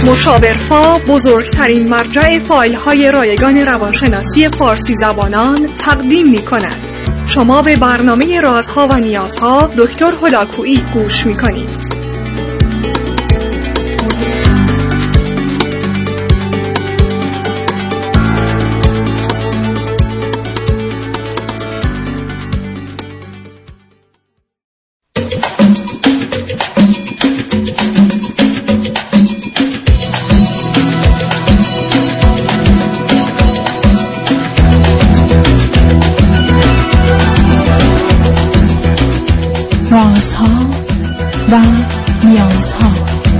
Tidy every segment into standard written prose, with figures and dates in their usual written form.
مشاورفا بزرگترین مرجع فایل‌های رایگان روانشناسی فارسی زبانان تقدیم می‌کند. شما به برنامه رازها و نیازها دکتر هلاکویی گوش می‌کنید. رازها و نیازها.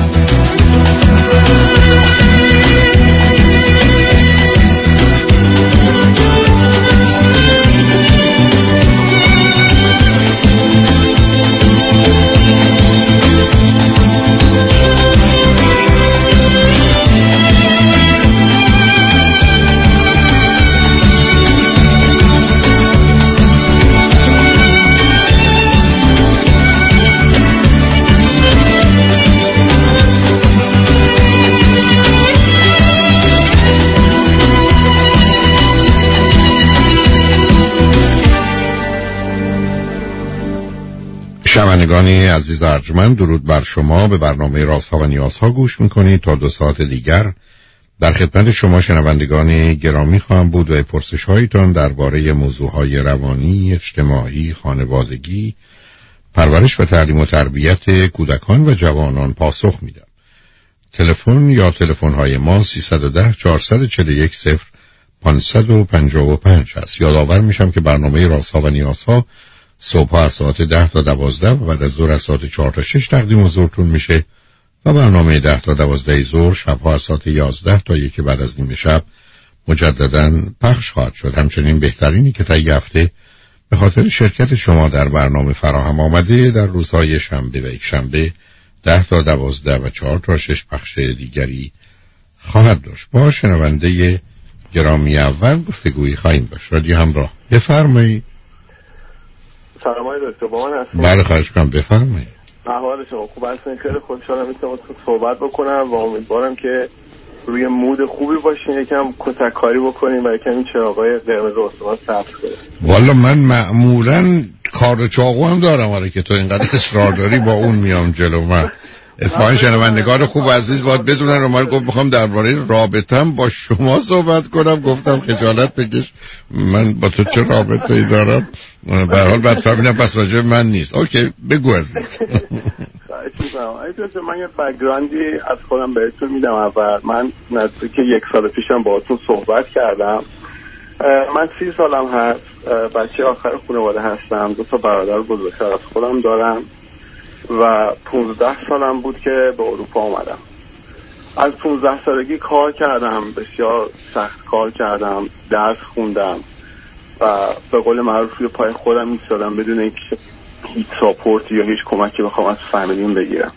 شنوندگان عزیز ارجمند، درود بر شما. به برنامه رازها و نیازها گوش میکنید. تا 2 ساعت دیگر در خدمت شما شنوندگان گرامی خواهم بود و پرسش هایتان درباره موضوعهای روانی، اجتماعی، خانوادگی، پرورش و تعلیم و تربیت کودکان و جوانان پاسخ میدم. تلفن یا تلفن های ما 310 441 0555 است. یادآور میشم که برنامه رازها و نیازها صبح از ساعت 10 تا 12 و بعد از ظهر از ساعت 4 تا 6 تقدیم حضورتون میشه و برنامه 10 تا 12 ظهر شبها از ساعت 11 تا 1 بعد از نیم شب مجددا پخش خواهد شد. همچنین بهترینی که تا هفته به خاطر شرکت شما در برنامه فراهم آمده در روزهای شنبه و یک شنبه 10 تا 12 و 4 تا 6 پخش دیگری خواهد داشت. با شنونده گرامی اول گفتگویی خواهیم داشت. رادیو همراه، بفرمایید. سلام های دکتر، با من هستید؟ بله خواهش کنم، بفرمایید. احوال شما خوب هستین؟ خیلی خوشحالم میتونم صحبت بکنم و امیدوارم که روی مود خوبی باشین، یکم کتک کاری بکنین و یکم این چراغای قرمز آسمان سبز کنین. والا من معمولا کار چاقو هم دارم، آره که تو اینقدر اصرار داری با اون میام جلو. من اتفاقا شنوندگان خوب عزیز باید بدونن. رو من گفت میخوام درباره رابطه‌ام با شما صحبت کنم، گفتم خجالت بکش، من با تو چه رابطه‌ای دارم؟ به هر حال بعد فهمیدم پس راجع من نیست. اوکی بگو عزیز. من یه بک‌گراندی از خودم بهتون میدم. اول من نزدیک 1 سال پیشم باهاتون صحبت کردم. من 30 سالم هست، بچه آخر خانواده هستم، 2 تا برادر بزرگتر از خودم دارم و 15 سالم بود که به اروپا اومدم. از 15 سالگی کار کردم، بسیار سخت کار کردم، درس خوندم و به قول معروف روی پای خودم ایستادم بدون اینکه هیچ ساپورت یا هیچ کمکی بخوام از فامیلیم بگیرم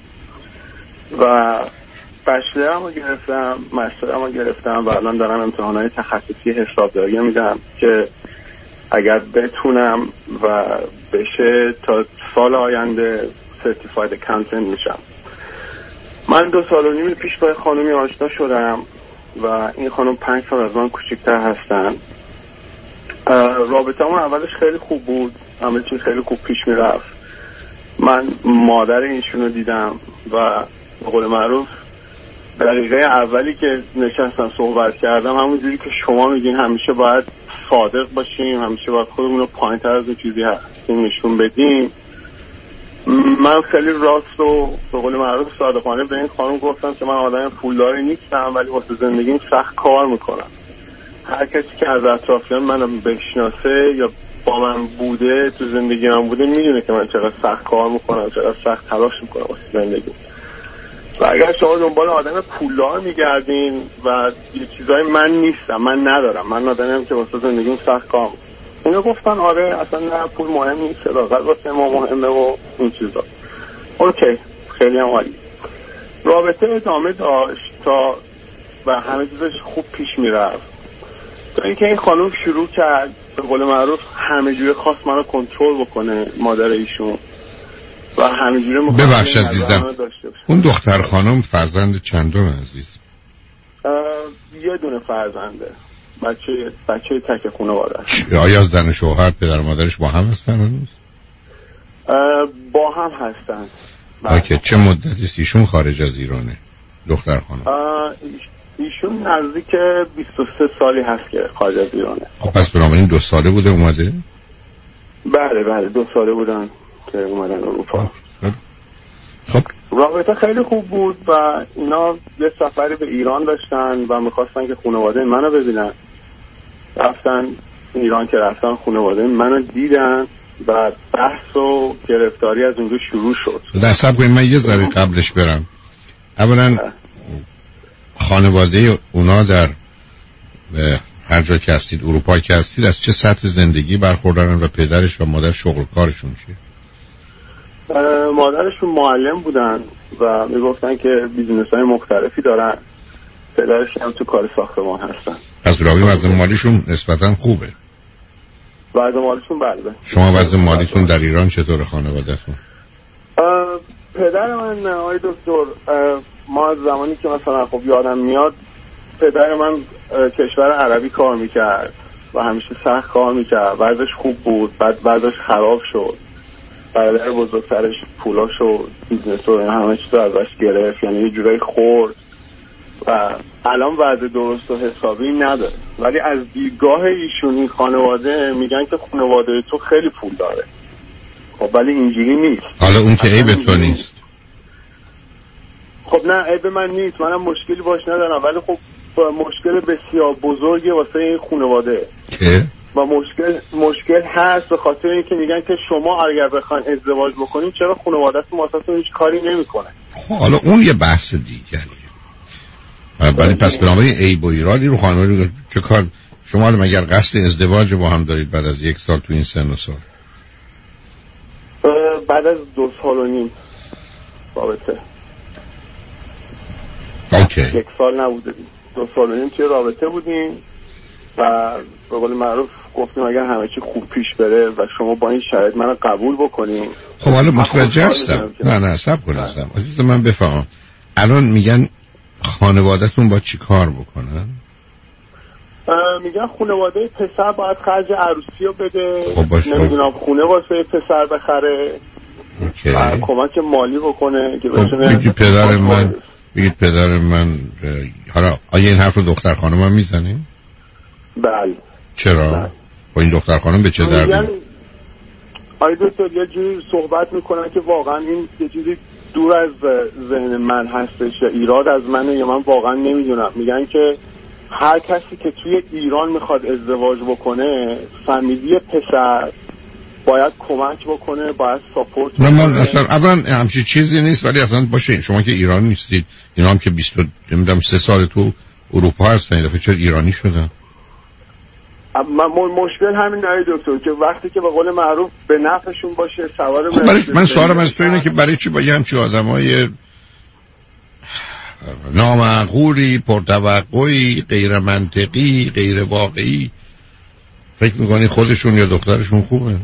و بچلرم رو گرفتم، مسترم رو گرفتم و الان دارم امتحانات تخصصی حسابداری میدم که اگر بتونم و بشه تا سال آینده سرتیفاید اکاونتنت میشم. من 2 سال و نیم پیش با خانومی آشنا شدم و این خانم 5 سال از من کوچکتر هستن. رابطه‌مون اولش خیلی خوب بود، همه چیز خیلی خوب پیش میرفت. من مادر ایشون رو دیدم و به قول معروف دقیقه اولی که نشستم صحبت کردم همونجوری که شما میگین همیشه باید صادق باشیم، همیشه باید خودمون رو پایین‌تر از اون چیزی هستیم نشون بدیم. من خیلی راست و به قول معروف صادقانه به این خانم گفتم که من آدم پولداری نیستم ولی واسه زندگیم سخت کار میکنم. هر کسی که از اطرافیان منو بشناسه یا با من بوده، تو زندگی من بوده، میدونه که من چقدر سخت کار میکنم، چقدر سخت تلاش میکنم واسه زندگی. و اگر شما دنبال آدم پولدار میگردین و یه چیزای من نیستم، من ندارم، من آدمیم که واسه زندگیم سخت کار میکنم. اینا گفتن آره اصلا نه پول مهم نیست، صداقت واسه ما مهمه و این چیزا. اوکی، خیلی هم عالی. رابطه ادامه داشت تا و همه چیزش خوب پیش میرفت تا اینکه این خانم شروع کرد به قول معروف همه جوره خواست منو کنترل بکنه، مادر ایشون، و همه جوره ببخش عزیزم، اون دختر خانم فرزند چندم عزیز؟ یه دونه فرزنده، بچه تک خانواده است. آیا زن شوهر پدر و مادرش با هم هستن هنوز؟ با هم هستن. اوکی. چه مدتی ایشون خارج از ایرانه دختر خانم؟ ایشون نزدیک 23 سالی هست که خارج از ایرانه. خب پس بنابراین 2 ساله بوده اومده؟ بله 2 ساله بودن که اومدن اروپا. خب رابطه خیلی خوب بود و اینا یه سفری به ایران داشتن و میخواستن که خانواده منو ببینن. رفتن ایران، که رفتن خانواده منو دیدن و بحث و گرفتاری از اونجا شروع شد. دستم کنید من یه ذره قبلش برم. اولا خانواده اونا در هر جا که هستید، اروپا که هستید، از چه سطح زندگی برخوردارن و پدرش و مادر شغل کارشون چیه؟ مادرشون معلم بودن و میگفتن که بیزینس‌های مختلفی دارن. پدرش هم تو کار ساختمان هستن. از راوی وضع مالیشون نسبتاً خوبه. وضع مالیشون بله. شما وضع مالیتون در ایران چطور خانواده‌تون؟ پدر من آقای دکتر، ما از زمانی که مثلا خب یادم میاد پدر من کشور عربی کار میکرد و همیشه سخت کار میکرد. وضعش خوب بود، بعد وضعش خراب شد. برادر بزرگترش پولاش و بیزنس و همه چیز ازش گرفت، یعنی یه جورایی خورد و الان وضع درست و حسابی نداره. ولی از دیدگاه ایشون این خانواده میگن که خانواده تو خیلی پول داره. خب ولی اینجوری نیست. حالا اون که عیب تو نیست. خب نه عیب من نیست، منم مشکلی باش ندارم، ولی خب مشکل بسیار بزرگی واسه این خانواده که و مشکل هست به خاطر اینکه میگن که شما اگر بخواید ازدواج بکنید چرا خانواده‌تون واسهتون هیچ کاری نمیکنه. حالا اون یه بحث دیگریه. ولی پس بنابراین عیب و ایرادی رو خانواده چه کار؟ شما مگر قصد ازدواج با هم دارید بعد از 1 سال تو این سن و سال؟ بعد از 2 سال و نیم رابطه. اوکی. 1 سال نبوده، 2 سال و نیم توی رابطه بودیم و به قول معروف گفتیم اگر همه چی خوب پیش بره و شما با این شرایط منو قبول بکنین. خب حالا متوجه هستم. نه صبر کن هستم. عزیز من بفهم. الان میگن خانواده‌تون با چی کار بکنن؟ میگن خانواده پسر باید خرج عروسی رو بده. خب نمیدونم خونه واسه پسر بخره. اوکی. کمک مالی بکنه که بتونه. بگید پدر من حالا آیا این حرف رو دختر خانم هم میزنه؟ بله. چرا؟ بله. با این دختر خانم به چه دردی؟ آیا دکتر یه جوری صحبت میکنن که واقعا این یه چیزی دور از ذهن من هستش یا ایراد از منه یا من واقعا نمیدونم. میگن که هر کسی که توی ایران میخواد ازدواج بکنه فامیلی پسر باید کمک بکنه، باید ساپورت نه من اصلا اولا همچین چیزی نیست. ولی اصلا باشه شما که ایران نیستید، اینا هم که 23 سال تو اروپا هستن، این دفعه چرا ایرانی شدن؟ مشکل همین نهی دکتر که وقتی که به قول معروف به نفعشون باشه سوار خب من سوالم از تو اینه که برای چی با یه همچین آدمای نامعقولی، پرتوقعی، غیر منطقی، غیر واقعی فکر میکنی خودشون یا دخترشون خوبه؟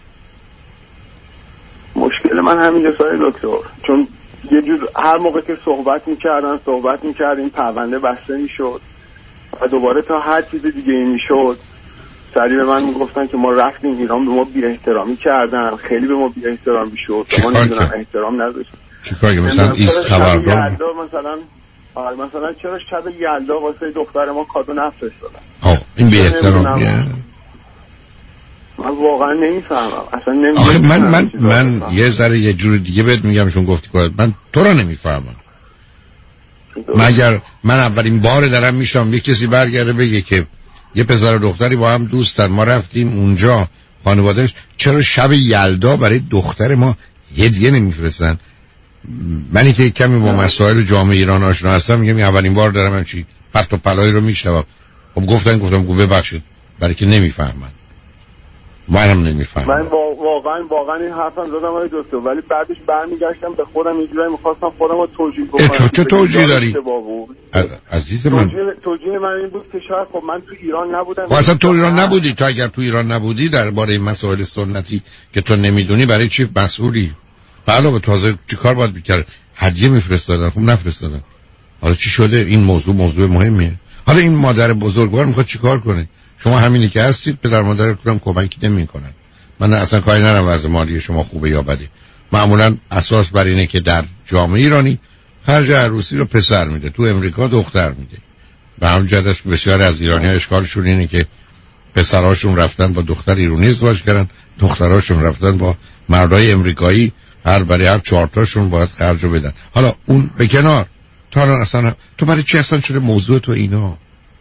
مشکل من همین جسای دکتر، چون یه جور هر موقع که صحبت میکردیم پرونده بسته میشد و دوباره تا هر چیز دیگه این میشد سریع به من میگفتن که ما رفتیم ایران، به ما بی احترامی کردن، خیلی به ما بی احترامی شد، ما نمیدونم احترام نداشت. چیکار که مثلا ایست خبردار مثلا چرا شب یلدا واسه دختر ما کادو نفرستادن؟ این بی احترامیه. من واقعا نمیفهمم اصلا نمیفهمم. من یه ذره یه جور دیگه بهت میگم چون گفتی که من تو رو نمیفهمم. مگر من اولین بار دارم میشم یه کسی برگرده بگه که یه پسر و دختری با هم دوستن، ما رفتیم اونجا خانوادهش چرا شب یلدا برای دختر ما هدیه نمیفرستن؟ منی که کمی با مسائل جامعه ایران آشنا هستم میگم اولین بار دارم همچی پرت و پلایی رو میشنوم. خب گفتم ببخشید برای که نمیفهمن. منم نمیفهمم. من واقعا این حرفم زدم آقای دکتر، ولی بعدش برمیگشتم به خودم اینجوری می‌خواستم خودم رو توجیه کنم. تو چه توجیه داری؟ عزیز من توجیه من این بود که شاید خب من تو ایران نبودم. اصلا تو ایران نبودی. تو اگر تو ایران نبودی درباره مسائل سنتی که تو نمیدونی برای چی مسئولی؟ علاوه تازه چیکار باید می‌کرد؟ هدیه میفرستادن. خب نفرستادن. حالا چی شده؟ این موضوع مهمیه. حالا این مادر بزرگوار میخواد چیکار کنه؟ شما همینی که هستید، پدر مادرتون هم کمکی نمیکنن. من اصلا کاری ندارم وضع مالی شما خوبه یا بده. معمولا اساس بر اینه که در جامعه ایرانی خرج عروسی رو پسر میده، تو امریکا دختر میده. به همین جهت بسیار از ایرانی‌ها اشکالشون اینه که پسراشون رفتن با دختر ایرانی ازدواج کردن، دختراشون رفتن با مردای امریکایی، برای هر 4 تاشون باید خرجو بدن. حالا اون به کنار، تا اصلا تو برای چی اصلا شده موضوع تو اینا؟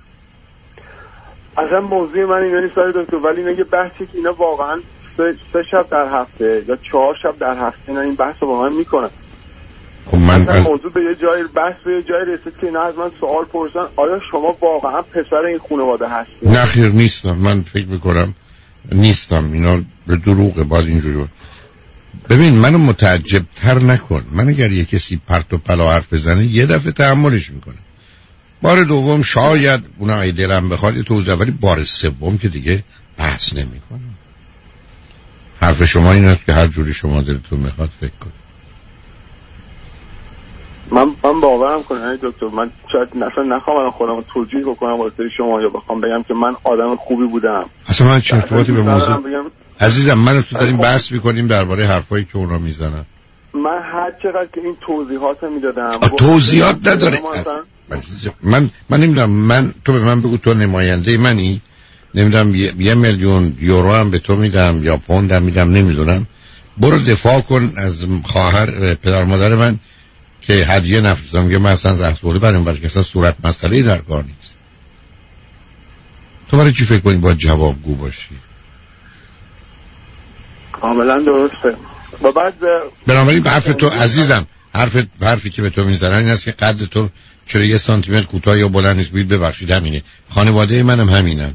اصلا موضوع من اینا نیست دکتر، ولی میگه بحثی که اینا واقعا 3 شب در هفته یا 4 شب در هفته اینا این بحث رو با من میکنن. خب من موضوع به یه جای بحث به یه جای رسید که اینا از من سوال پرسن آیا شما واقعا پسر این خانواده هستید؟ نه خیر نیستم. من فکر میکنم نیستم. اینا به دروغه. باید اینجوری ببین، منو متعجب تر نکن. من اگر یه کسی پرت و پلا حرف بزنه یه دفعه تحملش میکنه، بار دوم شاید اونای دلم بخواد یه توضیح، ولی بار سوم که دیگه بحث نمیکنه. حرف شما این است که هر جوری شما دلتون میخواد فکر کن. من باورم کنم دکتر، من شاید نخوام خودم توجیه بکنم واسه شما یا بخوام بگم که من آدم خوبی بودم. اصلا من چه ارتباطی به موضوع عزیزم، من تو داریم بحث میکنیم درباره حرفایی که اونا میزنن. من هر چقدر که این توضیحات میدادم توضیحات نداره. من نمیدونم، تو به من بگو تو نماینده منی، نمیدونم 1 میلیون یورو هم به تو میدم یا پوند هم میدم، نمیدونم، برو دفاع کن از خواهر پدر مادر من که هدیه نفرستم. میگه من اصلا زحمت برام برای که اصلا صورت مسئله در کار نیست. تو برای چی فکر کنی باید جوابگو باشی؟ کاملا درسته. و بعد بنابراین حرف تو عزیزم، حرفی که به تو میزنن این است که قد تو چرا 1 سانتی متر کوتاه یا بلند نیست. ببخشید همینه. خانواده منم همینن.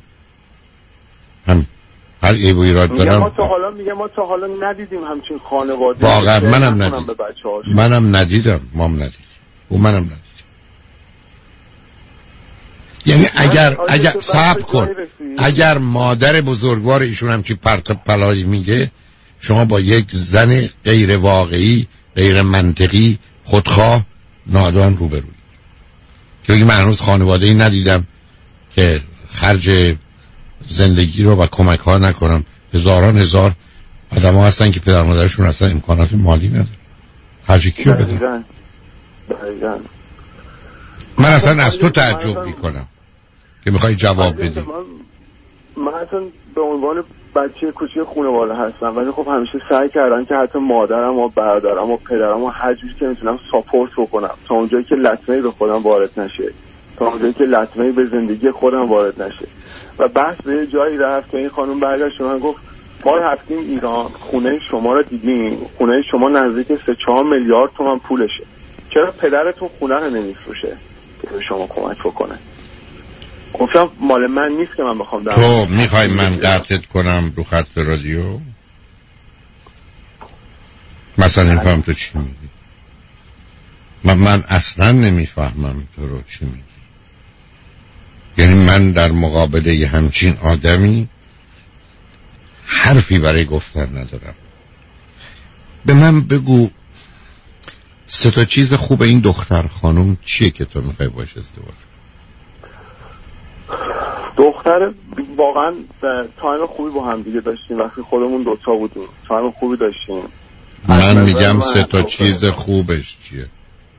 هر عیب و ایراد دارم. ما تا حالا ندیدیم همچین خانواده. واقعا منم ندیدم. مام ندید. و منم ندید. یعنی اگر صبر کن، اگر مادر بزرگوار ایشون هم چی پرت پلایی میگه، شما با یک زن غیر واقعی، غیر منطقی، خودخواه، نادان روبرویید که بگی من هنوز خانواده‌ای ندیدم که خرج زندگی رو و کمک ها نکنم. هزار آدم ها هستن که پدر مادرشون اصلا امکانات مالی نداره. خرج کیو بدن؟ من اصلا از تو تعجب میکنم که میخوای جواب بدی. من اصلا به عنوان بچه کوچیک خانواده هستم، ولی خب همیشه سعی کردم که حتی مادرم و برادرم و پدرم و هر جوری که میتونم ساپورت بکنم تا اونجایی که لطمه‌ای به خودم وارد نشه، تا اونجایی که لطمه‌ای به زندگی خودم وارد نشه. و بحث به یه جایی رفت که این خانم برگشت من گفت ما رفتیم ایران، خونه شما رو دیدیم، خونه شما نزدیک 3-4 میلیارد تومان پولشه، چرا پدرتون خونه رو نمیفروشه که به شما کمک بکنه؟ گفتم مال من نیست که من بخوام تو میخوای من قطعت کنم رو خط رادیو؟ مثلا نمیفهم تو چی میگی. من اصلا نمیفهمم تو رو چی میگی. یعنی من در مقابله یه همچین آدمی حرفی برای گفتن ندارم. به من بگو 3 چیز خوب این دختر خانم چیه که تو میخوای باش ازدواج کنی؟ دختر واقعا تایم خوبی با هم دیگه داشتیم وقتی خودمون 2 بودیم، تایم خوبی داشتیم. من میگم 3 چیز خوبش چیه؟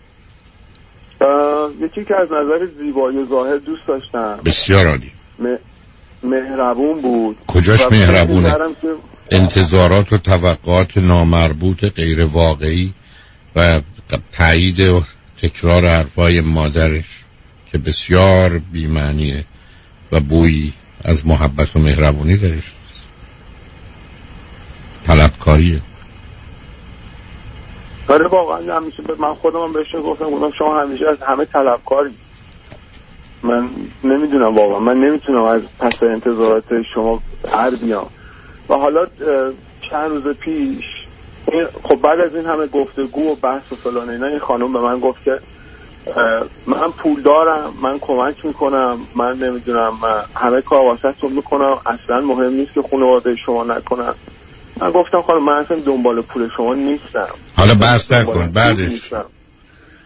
یکی که از نظر زیبایی و ظاهر دوست داشتم. بسیار عالی. مهربون بود. کجاش مهربونه؟ انتظارات و توقعات نامربوط غیر واقعی و تایید و تکرار حرفای مادرش که بسیار بی‌معنیه و بویی از محبت و مهربونی درش طلبکاریه. آره واقعا همیشه من خودم بهش گفتم شما همیشه از همه طلبکاری. من نمیدونم واقعا، من نمیتونم از پس انتظارات شما بر بیام. و حالا چند روز پیش خب بعد از این همه گفتگو و بحث و فلان اینا این خانم به من گفت که من پول دارم، من کمک میکنم، من نمیدونم همه کار واسهتون میکنم، اصلا مهم نیست که خانواده شما نکنم. من گفتم خانم من اصلا دنبال پول شما نیستم. حالا بحث نکن. بعدش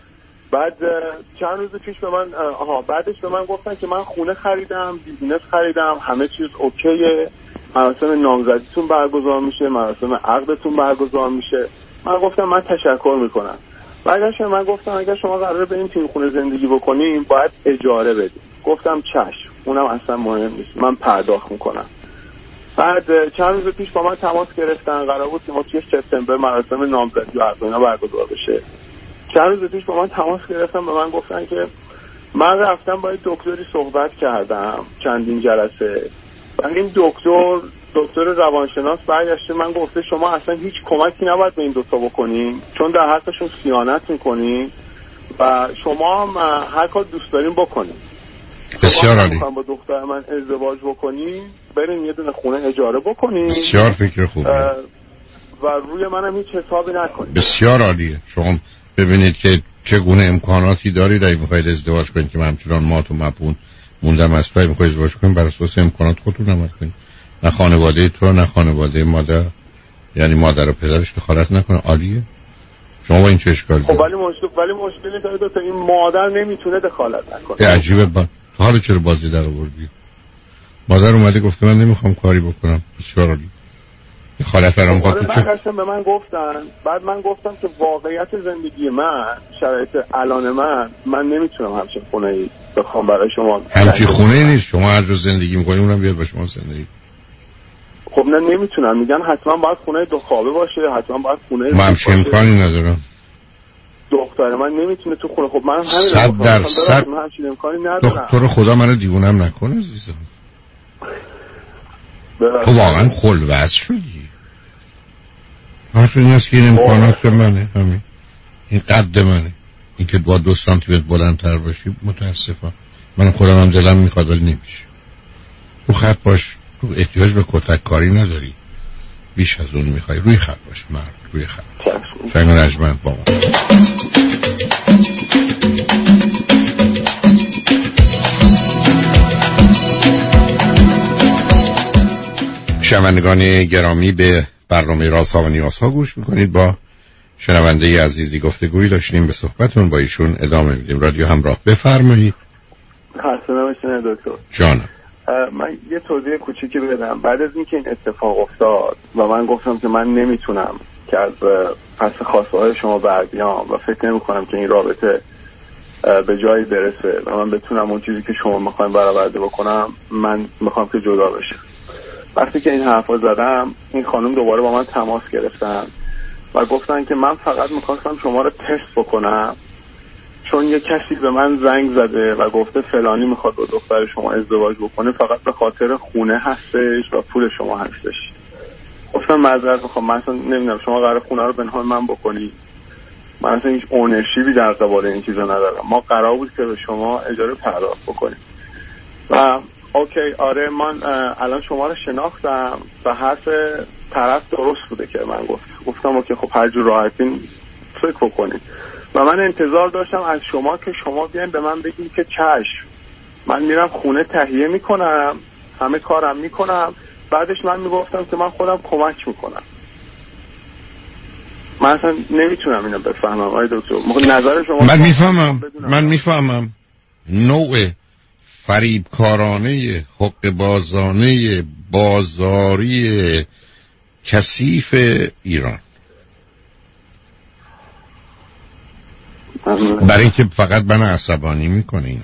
بعد چند روز پیش به من بعدش به من گفتن که من خونه خریدم، بیزینس خریدم، همه چیز اوکیه، مراسم نامزدیتون برگزار میشه، مراسم عقدتون برگزار میشه. من گفتم من تشکر میکنم. بعدش من گفتم اگر شما قراره بریم تو این خونه زندگی بکنیم باید اجاره بدیم. گفتم چشم، اونم اصلا مهم نیست، من پرداخت میکنم. بعد چند روز پیش با من تماس گرفتن، قرار بود که ما توی سپتامبر مراسم نامزدی و عقد اینا برگزار بشه. چند روز پیش با من تماس گرفتن، به من گفتن که من رفتم با دکتری صحبت کردم چندین جلسه و این دکتر روانشناس برگشته من گفته شما اصلا هیچ کمکی نباید به این دوتا بکنین چون در حقشون خیانت میکنین و شما هم هر کار دوست دارین بکنین. بسیار عالی. با دختر من ازدواج بکنین، برین یه دونه خونه اجاره بکنین. بسیار فکر خوبه و روی منم هیچ حسابی نکنین. بسیار عالیه. شما ببینید که چگونه امکاناتی دارید اگه میخواید ازدواج کنید که من همچنان مات و مبهون موندم از پای میخواید ازدواج کنید بر اساس امکانات خودتون عمل کنید. نه خانواده تو نه خانواده مادر، یعنی مادر و پدرش دخالت نکنه. عالیه. شما با این چه اشکالی دارید؟ خب ولی مشکلی داره تا این مادر نمیتونه دخالت نکنه. عجیبه. تو حالا چرا بازی در آوردی؟ مادر اومده گفته من نمیخوام کاری بکنم. بسیار عالی. دخالت رو میخواد تو چه؟ به من گفتن، بعد من گفتم که واقعیت زندگی من، شرایط الان من نمیتونم همچین خونه‌ای بخوام برای شما. همچین خونه نیست. شما هر جا زندگی میکنی اونم بیاد با شما زندگی. خب نه نمیتونم، میگن حتما باید خونه دو خوابه باشه، حتما باید خونه. من همچین امکانی ندارم. دختر من نمیتونه تو خونه. خب من همین 100% من همچین امکانی ندارم. دکتر خدا منو دیوونم نکنه عزیزم. تو واقعا خلوص شدی. حرف این است که این امکانات منه، همین این قد منه، این که با 2 سانتی متر بلندتر باشی. متاسفم من خودم هم دلم میخواد ولی نمیشه. رو خط باش. تو احتیاج به کتک کاری نداری، بیش از اون میخوای. روی خط باش مرد، روی خط. شنگ و نجمند با ما. شنوندگان گرامی به برنامه رازها و نیازها گوش میکنید. با شنونده عزیزی گفتگویی داشتیم، به صحبتون با ایشون ادامه میدیم. رادیو همراه، بفرمایید. خسته نباشید دکتر. جانم. من یه توضیح کوچیکی بدم. بعد از اینکه این اتفاق افتاد و من گفتم که من نمیتونم که از پس خواسته های شما بر بیام و فکر نمی کنم که این رابطه به جایی برسه و من بتونم اون چیزی که شما میخواین برآورده بکنم، من میخوام که جدا بشه. وقتی که این حرفا زدم، این خانم دوباره با من تماس گرفتن و گفتن که من فقط میخواستم شما رو تست بکنم چون یه کسی به من زنگ زده و گفته فلانی میخواد با دختر شما ازدواج بکنه، فقط به خاطر خونه هستش و پول شما هستش. گفتم معذرت میخوام، من اصلا نمیدونم شما قرار خونه رو به نام من بکنی، من اصلا هیچ اونرشیپی در قبال این چیزا ندارم. ما قرار بود که به شما اجاره پرداخت بکنیم. و اوکی آره من الان شما رو شناختم و حرف طرف درست بوده که من گفتم اوکی خب هر جور راحتین فکر بکنید. و من انتظار داشتم از شما که شما بیاین به من بگین که چشم، من میرم خونه تهیه میکنم، همه کارم میکنم، بعدش من میگفتم که من خودم کمک میکنم. من اصلا نمیتونم اینو بفهمم. آقای دکتر نظر شما؟ من میفهمم نوع فریبکارانه، حق بازانه، بازاری کثیف ایران، برای اینکه فقط من عصبانی میکنه اینا.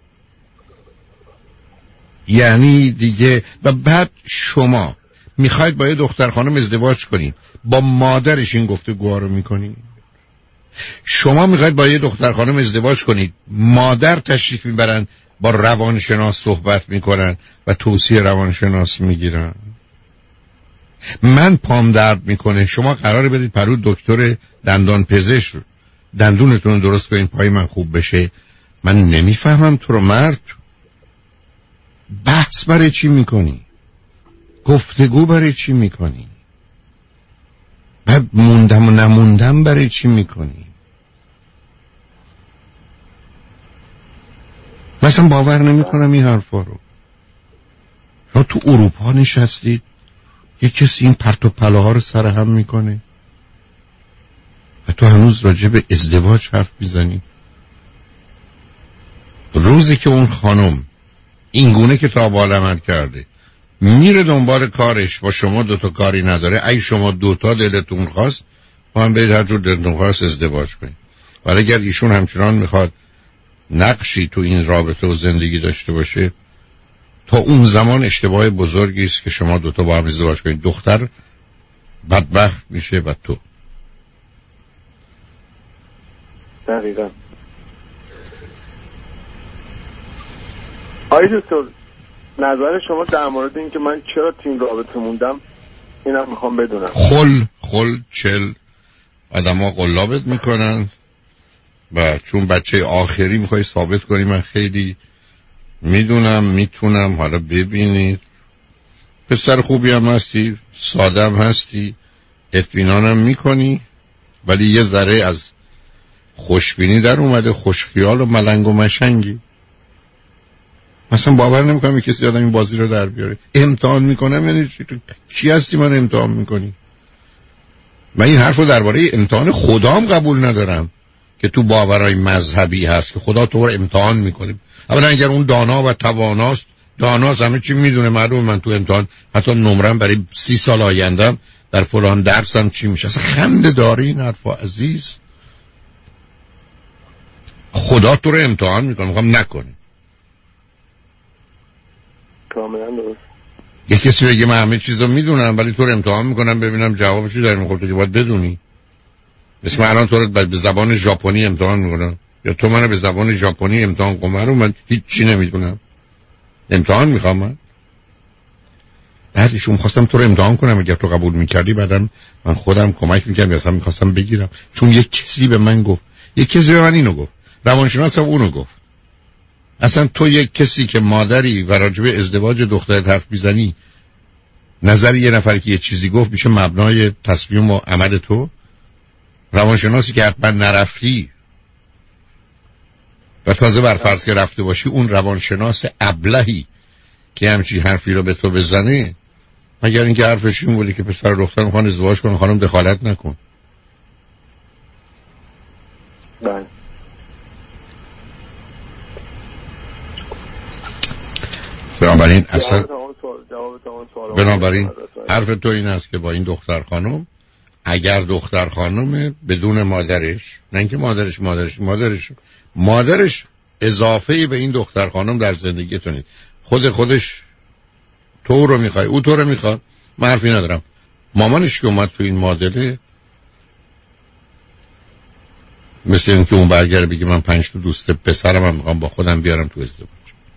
یعنی دیگه و بعد شما میخواید با یه دختر خانم ازدواج کنید، با مادرش این گفتگوها رو میکنید. شما میخواید با یه دختر خانم ازدواج کنید، مادر تشریف میبرن، با روانشناس صحبت میکنن و توصیه روانشناس میگیرن. من پام درد میکنه، شما قراره برید پرو دکتر دندان پزشک دندونتون درست کنین پای من خوب بشه. من نمیفهمم تو رو مرد. بحث برای چی میکنی؟ گفتگو برای چی میکنی؟ بعد موندم و نموندم برای چی میکنی؟ مثلا باور نمیکنم این حرفا رو. یا تو اروپا نشستید یه کسی این پرت و پلاها رو سر هم میکنه و تو هنوز راجع به ازدواج حرف میزنی. روزی که اون خانم این گونه که تا بالا عمل کرده میره دنبال کارش و شما دوتا کاری نداره، ای شما دوتا دلتون خواست با هم برید هر جور دلتون خواست ازدواج کنید. ولی اگر ایشون همچنان میخواد نقشی تو این رابطه و زندگی داشته باشه، تا اون زمان اشتباه بزرگی است که شما دوتا با هم ازدواج کنید. دختر بدبخت میشه و تو. دقیقا. آقای دکتر، نظر شما در مورد این که من چرا تو این رابطه موندم اینم میخوام بدونم. خل چل آدم ها قلابت میکنن و چون بچه آخری میخوای ثابت کنی من خیلی میدونم میتونم، حالا ببینید پسر خوبی هم هستی، ساده هم هستی، اطمینانم میکنی، ولی یه ذره از خوشبینی در اومده، خوشخیال و ملنگ و مشنگی. مثلا باور نمیکنم کسی آدم این بازی رو در بیاره. امتحان میکنم یعنی چی؟ تو کی هستی من امتحان میکنی؟ من این حرف رو درباره امتحان خدام قبول ندارم که تو باورای مذهبی هست که خدا تو رو امتحان میکنه. اولا اگر اون دانا و تواناست، داناست همه چی میدونه، معلومه من تو امتحان حتی نمرم برای 30 سال آیندم در فلان درسم چی میشه. اصلا خنده داره این حرفا عزیز. خدا تو رو امتحان میکنه، میخوام نکنی. کاملا درست. یه کسی بگه من همه چیز رو میدونم ولی تو رو امتحان میکنم ببینم جوابشی داری میخواد که باید بدونی. مثل من الان تو رو به زبان ژاپنی امتحان میکنم یا تو منو به زبان ژاپنی امتحان کن، من هیچ چی نمیدونم، امتحان میخوام. بعدش میخواستم تو رو امتحان کنم، اگر تو قبول میکردی بعدم من خودم کمک میکردم یا اصلا میخواستم بگیرم. چون یک کسی به من گفت، یک کسی به من اینو گفت، روانشناسم اونو گفت. اصلا تو یک کسی که مادری و راجب ازدواج دخترت حرف میزنی، نظر یه نفر که یه چیزی گفت میشه مبنای تصمیم و عمل تو. روانشناسی که حتما نرفتی و تازه برفرض که رفته باشی، اون روانشناس ابلهی که همچی حرفی رو به تو بزنه، مگر اینکه حرفش این بوده که پسر و دختر میخوان ازدواج کنن، خانم دخالت نکن. بله. بنابراین اصلا حرف تو این است که با این دختر خانم، اگر دختر خانم بدون مادرش، نه اینکه مادرش اضافه به این دختر خانم در زندگیتونید، خودش تو رو میخوای، او تو رو میخواد، من حرفی ندارم. مامانش که اومد تو این معادله مثل این که اون برگره بگه من 5 تا دوست پسرم هم میخوام با خودم بیارم تو ازدواج.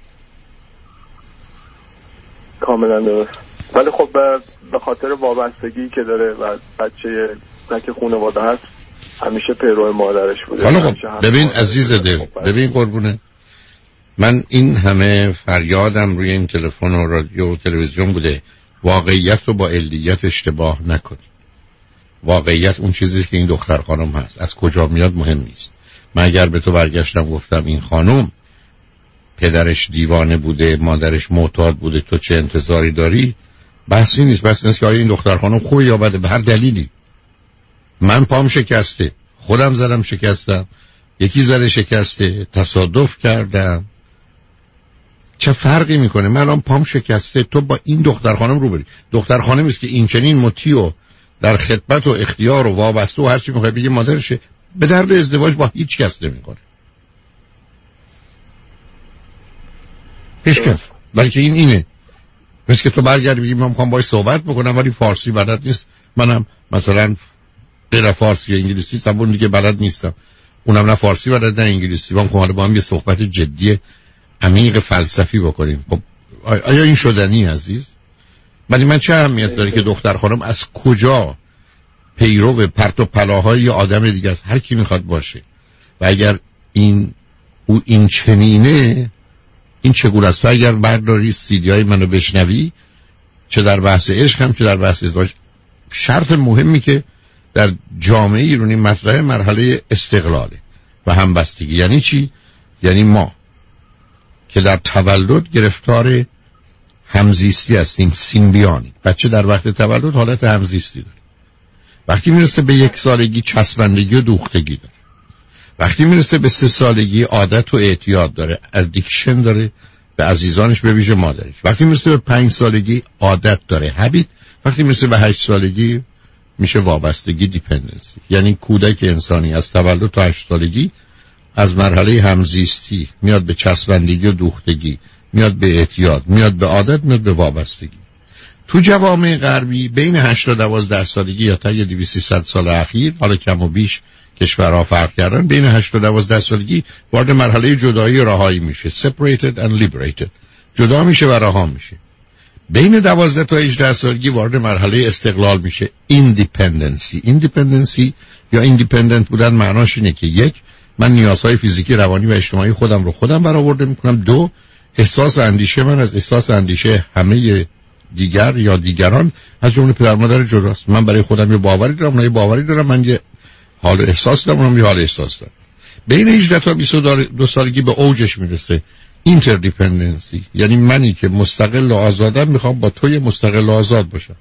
کاملا درست. ولی خب به خاطر وابستگی که داره و بچه که خانواده هست همیشه پیرو مادرش بوده. حالا خب ببین عزیز دل، ببین قربونه، من این همه فریادم روی این تلفن و رادیو و تلویزیون بوده واقعیت رو با علیت اشتباه نکنی. واقعیت اون چیزی که این دختر خانم هست، از کجا میاد مهم نیست. من اگر به تو برگشتم گفتم این خانم پدرش دیوانه بوده، مادرش معتاد بوده، تو چه انتظاری داری؟ بحثی نیست. بحث نیست که آیا این دختر خانم خوبه یا بده. به هر دلیلی من پام شکسته، خودم زدم شکستم، یکی زده شکسته، تصادف کردم، چه فرقی میکنه؟ من الان پام شکسته، تو با این دختر خانم رو بری. دختر خانمی است که این چنین مطیع و در خدمت و اختیار و وابسته و هر چی میخواد بگه مادرشه، به درد ازدواج با هیچ کس نمیکنه. هیچ کس. بلکه اینه مثل که تو برگردی بگی من میخوام باهاش صحبت بکنم ولی فارسی بلد نیست، منم مثلا غیر فارسی انگلیسی زبون دیگه بلد نیستم، اونم نه فارسی بلد نه انگلیسی، ما میخوام با هم یه صحبت جدی عمیق فلسفی بکنیم. خب آیا این شدنی عزیز؟ ولی من چه اهمیت داره که دختر خانم از کجا پیرو پرت و پلاهای یه آدم دیگه است؟ هر کی میخواد باشه. و اگر این چنینه، این چگونه است؟ تو اگر برداری سیدیای منو بشنوی، چه در بحث عشق هم چه در بحث ازدواج، شرط مهمی که در جامعه ایرانی مطرح مرحله استقلاله و همبستگی. یعنی چی؟ یعنی ما که در تولد گرفتار همزیستی هستیم، سیمبیانی. بچه در وقت تولد حالت همزیستی داره، وقتی میرسه به 1 سالگی چسبندگی و دوختگی داره. وقتی میرسه به 3 سالگی عادت و اعتیاد داره، ادیکشن داره به عزیزانش، به ویژه مادرش. وقتی میرسه به 5 سالگی عادت داره، هابیت. وقتی میرسه به 8 سالگی میشه وابستگی، دیپندنسی. یعنی کودک انسانی از تولد تا 8 سالگی از مرحله همزیستی میاد به چسبندگی و دوختگی، میاد به اعتیاد، میاد به عادت، میاد به وابستگی. تو جوامع غربی بین 8 تا 12 سالگی یا تا 200 سال اخیر، حالا کم و بیش کشورها فرق کردن، بین 8 تا 12 سالگی وارد مرحله جدایی و رهایی میشه، separated and liberated، جدا میشه و رها میشه. بین 12 تا 18 سالگی وارد مرحله استقلال میشه، independence یا independent بودن معناش اینه که 1 من نیازهای فیزیکی، روانی و اجتماعی خودم رو خودم برآورده میکنم. 2 احساس و اندیشه من از احساس و اندیشه همه دیگر یا دیگران از جمله پدر مادر جداست. من برای خودم یه باوری دارم، من یه باوری دارم، من یه حال احساس دارم، اونم یه حال احساس دارم. بین 18 تا 22 سالگی به اوجش میرسه اینتردیپندنسی، یعنی منی که مستقل و آزادم میخوام با توی مستقل و آزاد باشم.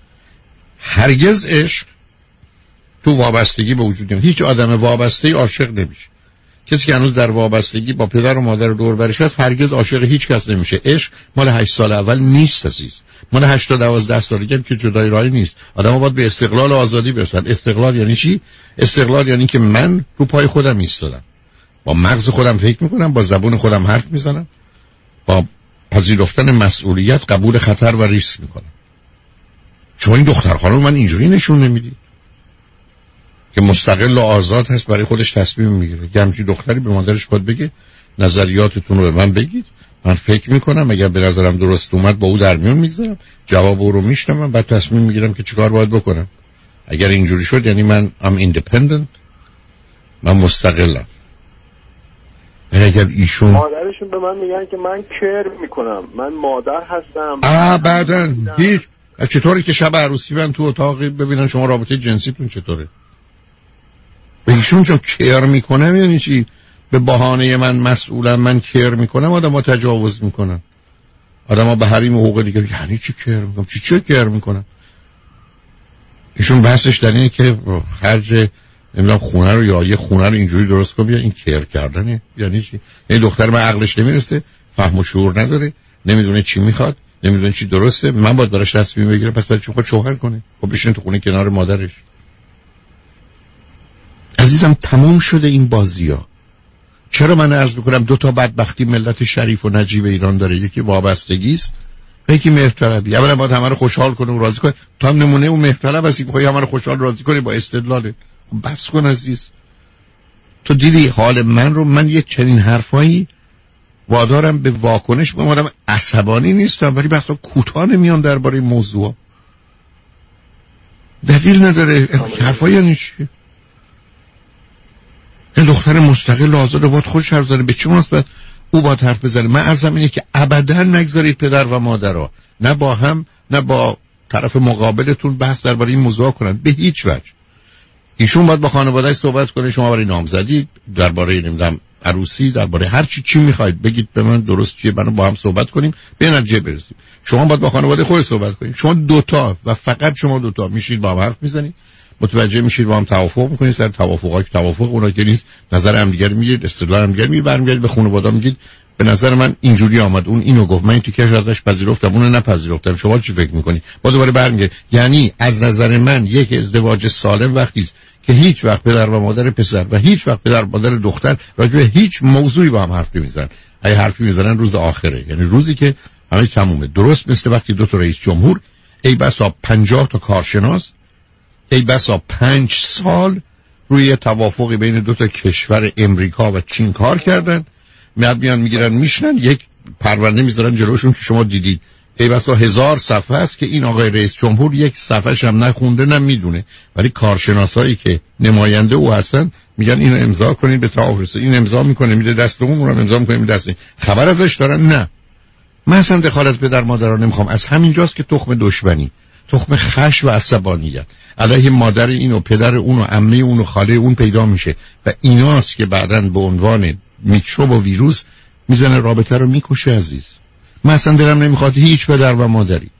هرگز عشق تو وابستگی به وجود نمیاد. هیچ آدم وابسته عاشق نمیشه. کسی که هنوز در وابستگی با پدر و مادر دور برش هست هرگز عاشق هیچ کس نمیشه. عشق مال 8 سال اول نیست عزیز. مال 8 تا 12 سالگی هم که جدای راهی نیست. آدم‌ها باید به استقلال و آزادی برسن. استقلال یعنی چی؟ استقلال یعنی که من رو پای خودم ایستادم. با مغز خودم فکر میکنم، با زبون خودم حرف میزنم، با پذیرفتن مسئولیت قبول خطر و ریسک میکنم. چون این دختر خانم من اینجوری نشون نمیدی که مستقل و آزاد هست، برای خودش تصمیم میگیره. که همچین دختری به مادرش باید بگه نظریاتتون رو به من بگید، من فکر میکنم، اگر به نظرم درست اومد با او در میون میگذارم، جواب او رو میشنوم، بعد تصمیم میگیرم که چیکار باید بکنم. اگر اینجوری شد یعنی من ایندیپندنت، من مستقلم. اگر ایشون مادرشون به من میگن که من کیر میکنم، من مادر هستم. بعدن هیچ. چطوری که شب عروسی من تو اتاقی ببینن شما رابطه جنسیتون چطوره؟ به ایشون چون کیر میکنم یعنی چی؟ به بهانه من مسئولم، من کیر میکنم، آدم ها تجاوز میکنن، آدم ها به حریم و حقوق دیگه. یعنی چی کیر میکنم؟ چی کیر میکنم؟ ایشون بحثش در اینه که خرج نمیدونم خونه رو یا یه خونه رو اینجوری درست کنم، یا این کیر کردنه. یعنی چی؟ این دختر من عقلش نمیرسه، فهم و شعور نداره، نمیدونه چی میخواد، نمیدونه چی درسته، من باید براش تصمیم بگیرم. پس برای چی خود شوهر کنه؟ خب بشین تو خونه کنار مادرش. عزیزم تموم شده این بازی‌ها. چرا من عرض میکنم 2 تا بدبختی ملت شریف و نجیب ایران داره، یکی وابستگی است و یکی مهرطلبی. اولا باید همه رو خوشحال کنه و راضی کنه. تو هم نمونه اون مهرطلب هستی، می‌خوای همه رو خوشحال راضی کنی با استدلاله. خب بس کن عزیز. تو دیدی حال من رو؟ من یک چنین حرفایی وادارم به واکنش، من آدم عصبانی نیستم ولی بحثا کوتاه نمیام درباره موضوع. دلیل نداره حرفایی یعنی چی؟ این دختر مستقل و آزاد باید خودش حرف بزنه. به چه مناسبت او باید حرف بزنه؟ من عرضم اینه که ابدا نگذارید پدر و مادرها نه با هم نه با طرف مقابلتون بحث درباره این موضوع کنن به هیچ وجه. ایشون باید با خانواده‌اش صحبت کنه. شما برای نامزدی، درباره نمیدونم عروسی، درباره هر چی میخواید بگید به من، درست چیه، برام با هم صحبت کنیم به نتیجه برسیم. شما باید با خانواده خودت صحبت کنید. شما 2 تا و فقط شما 2 تا میشید با هم حرف میزنید، متوجه میشید، با هم توافق میکنید، سر توافقات که توافق اونا که نیست، نظر هم دیگه میگید، استدلال هم دیگه میگید، برمیگردید به خانواده میگید به نظر من اینجوری آمد، اون اینو گفت، من این تیکش ازش پذیرفتم، اونو نپذیرفتم، شما چی فکر میکنی؟ با دوباره برمیگردید. یعنی از نظر من یک ازدواج سالم وقتی است که هیچ وقت پدر و مادر پسر و هیچ وقت پدر و مادر دختر راجع به هیچ موضوعی با هم حرف نمیزنن. اگه حرفی میزنن روز آخره، یعنی روزی که همه تمومه. درست مثل وقتی 2 تا رئیس جمهور، ای بسا 50 تا کارشناس، ای بسا 5 سال روی توافقی بین 2 تا کشور امریکا و چین کار کردن، میان میگیرن میشنن، یک پرونده میذارن جلوشون که شما دیدید ای بسا 1000 صفحه است که این آقای رئیس جمهور یک صفحه‌ش هم نخونده نمیدونه، ولی کارشناسایی که نماینده او هستن میگن اینو امضا کنین به توافق، این امضا میکنه میده دست اون امضا میکنه میده دست این. خبر ازش دارن؟ نه. من اصلا دخالت پدر مادر رو نمیخوام. از همینجاست که تخم دشمنی، تخم خش و عصبانیت علیه مادر این و پدر اون و عمه اون و خاله اون پیدا میشه و ایناست که بعداً به عنوان میکروب و ویروس میزنه رابطه رو میکشه. عزیز من اصلا دلم نمیخواد هیچ پدر و مادری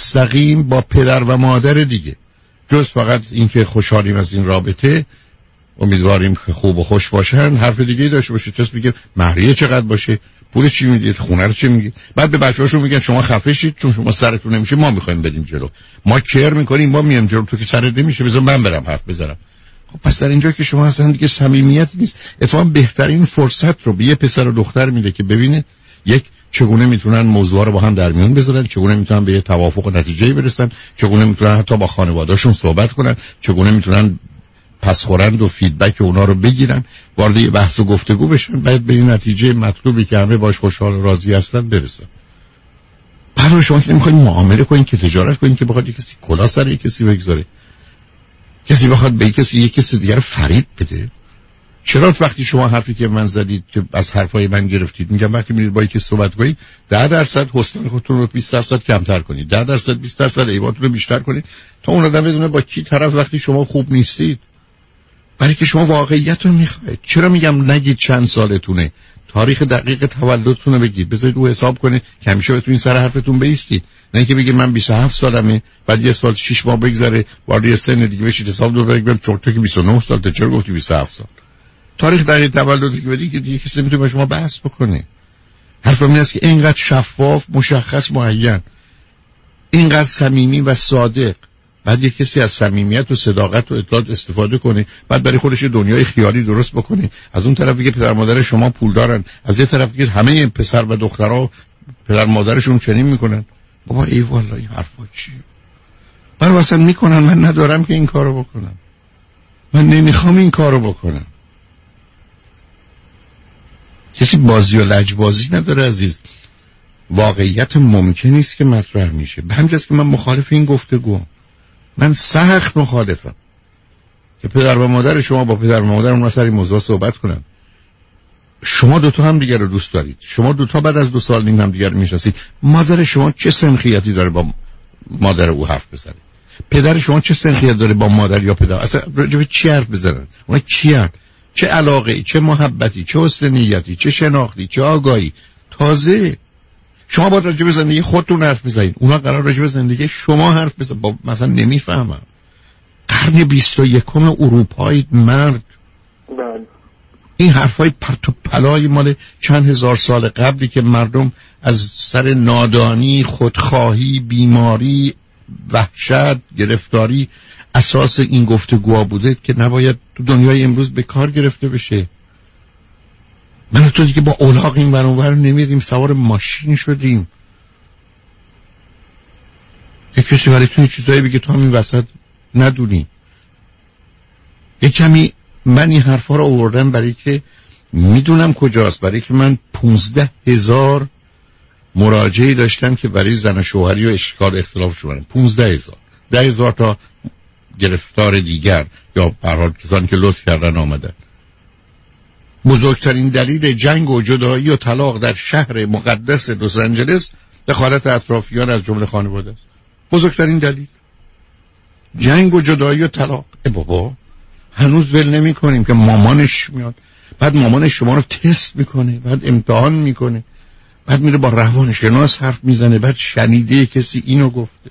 مستقیم با پدر و مادر دیگه، جز فقط اینکه خوشحالیم از این رابطه، امیدواریم که خوب و خوش باشن. حرف دیگه داشته باشه کس میگه مهریه چقدر باشه، پول چی میدید، خونه رو چی میگید. بعد به بچه‌هاشون میگن شما خفه شید چون شما سرتون نمیشه، ما میخوایم بریم جلو، ما کیر میکنیم، ما میام جلو، تو که سرت نمیشه بذار من برم حرف بزنم. خب پس در اینجا که شما اصلا دیگه صمیمیت نیست. اتفاقا بهترین فرصت رو به یه پسر و دختر میده که ببینه یک چگونه میتونن موضوع رو با هم در میون بذارن، چگونه میتونن به یه توافق و نتیجه‌ای برسن، چگونه میتونن حتی با خانواده‌شون صحبت کنن، چگونه میتونن پس خورند و فیدبک اونا رو بگیرن، وارد یه بحث و گفتگو بشن، بعد به این نتیجه مطلوبی که همه باش خوشحال و راضی هستن برسن. برای شما که نمیخواید معامله کنین که تجارت کنین که بخواد کسی کلا سر کسی بگذاره، کسی بخواد به کسی کسی دیگر فریب بده. چرا وقتی شما حرفی که من زدید که از حرفای من گرفتید، میگم وقتی میرید با یکی صحبت کنید 10% حسن خودتون رو 20% کمتر کنید، 10% 20% ایواتون رو بیشتر کنید تا اون آدم بدونه با کی طرف وقتی شما خوب نیستید. برای که شما واقعیت رو میخواید. چرا میگم نگید چند سالتونه، تاریخ دقیق تولدتون رو بگید، بذارید او حساب کنه که همیشه بتونید سر حرفتون بایستید، نه اینکه بگید من 27 سالمه بعد یه سال 6 ماه بگذره وارد یه سن دیگه بشید حساب دوباره بگم چرت که 29 سال تا چرا گفتی 27 سال. تاریخ دقیق تولدت که بدی که دیگه کسی نمیتونه با شما بحث بکنه. حرفم این است که اینقدر شفاف، مشخص، معین، اینقدر صمیمی و صادق، بعد یک کسی از صمیمیت و صداقت و اطلاعات استفاده کنه، بعد برای خودش دنیای خیالی درست بکنه. از اون طرف دیگه پدر مادر شما پول دارن، از یه طرف دیگه همه پسر و دخترها پدر مادرشون چنین میکنن. بابا ای والله این حرفا چیه؟ برای اصلا میکنن، من ندارم که این کارو بکنم، من نمیخوام این کارو بکنم. کسی بازی و لجبازی نداره عزیز. واقعیت ممکن است که مطرح میشه. به همین جاست که من مخالف این گفتگو، من سخت مخالفم که پدر و مادر شما با پدر و مادر اون سر این موضوع صحبت کنن. شما دوتا هم دیگر رو دوست دارید، شما دوتا بعد از 2 سال نیم هم دیگر رو میشناسید. مادر شما چه سنخیتی داره با مادر او حرف بزنه؟ پدر شما چه سنخیتی داره با مادر یا پدر؟ اصلا راجع به چی حرف بزنن؟ اونا کیان؟ چه علاقه‌ای، چه محبتی، چه حسن نیتی، چه شناختی، چه آگاهی. تازه شما باید راجع به زندگی خودتون حرف بزنید، اونا قرار راجع به زندگی شما حرف بزنن. مثلا نمیفهمم قرن 21 اروپایی مرد این حرفای پرت و پلای مال چند هزار سال قبلی که مردم از سر نادانی، خودخواهی، بیماری، وحشت، گرفتاری اساس این گفتگوها بوده که نباید تو دنیای امروز به کار گرفته بشه. من تو دیگه با اولاق این برانور نمیدیم، سوار ماشین شدیم. یک کسی برای تو چیزایی بگه تو همین وسط ندونی. یک کمی من این حرفا رو آوردم برای که میدونم کجاست، برای که من 15,000 مراجعه داشتم که برای زن و شوهری و اشکال اختلاف شدن. 15,000 10,000 تا گرفتار دیگر یا به هر حال کسانی که لطف کردن آمدن. بزرگترین دلیل جنگ و جدایی و طلاق در شهر مقدس لس آنجلس دخالت اطرافیان از جمله خانواده است. بزرگترین دلیل جنگ و جدایی و طلاق. بابا هنوز ول نمی کنیم که مامانش میاد، بعد مامانش شما رو تست میکنه، بعد امتحان میکنه، بعد میره با روانشناس حرف میزنه، بعد شنیده کسی اینو گفته.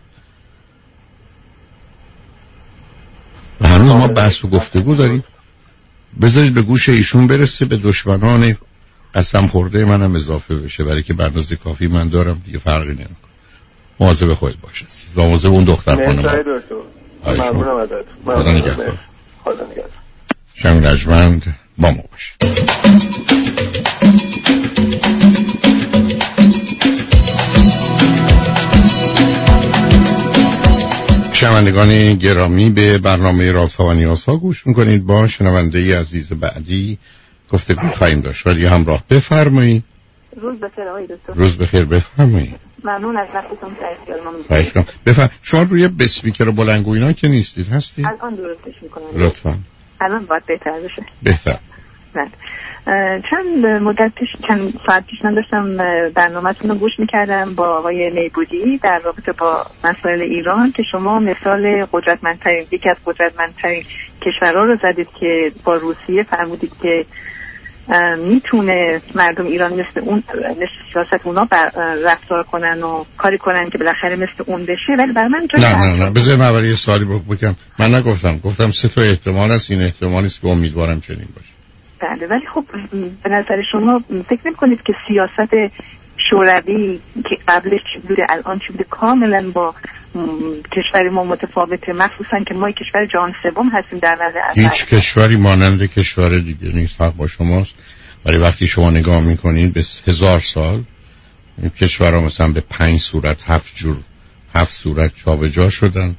و هنوز ما بحث و گفتگو داریم. بذارید به گوش ایشون برسه، به دشمنان قسم خورده منم اضافه بشه، برای که بردازه کافی من دارم دیگه، فرقی نمیکنه. مواظب خودت باش، مواظب اون دختر خانم. ممنونم ازت. خدا نگهدار. خدا نگهدار. شنگ رجمند با ما باش. شنوندگان گرامی، به برنامه رازها و نیازها گوش میکنید. با شنونده عزیز بعدی گفتگو خواهیم داشت، ولی همراه بفرمایید. روز بخیر آقای دکتر. روز بخیر، بفرمایید. ممنون از وقتتون. بفرمایید. شما روی اسپیکر بلند و اینا که نیستید، هستید؟ الان درستش میکنم. لطفاً. الان باید بهتر بشه. بهتر. نه. چند ساعت پیش من داشتم برنامه‌تون رو گوش میکردم با آقای میبودی در رابطه با مسائل ایران که شما مثال یکی از قدرتمندترین کشورها رو زدید که با روسیه فرمودید که میتونه مردم ایران مثل سیاست اونا رفتار کنن و کاری کنن که بالاخره مثل اون بشه، ولی برای من نه بذار من اول یه سوالی بکنم. من نگفتم، گفتم 3 تا احتمال هست، این احتمالی است که امیدوارم چنین باشه. بله، ولی خب به نظر شما فکر نمی‌کنید که سیاست شوروی که قبلش چی بوده الان چی بوده کاملا با کشور ما متفاوته، مخصوصا که ما کشور جهان سوم هستیم در نظر هیچ کشوری مانند کشور دیگه نیست، حق با شماست. ولی وقتی شما نگاه میکنید به 1000 سال این کشورها مثلا به 5 صورت 7 صورت جابجا شدن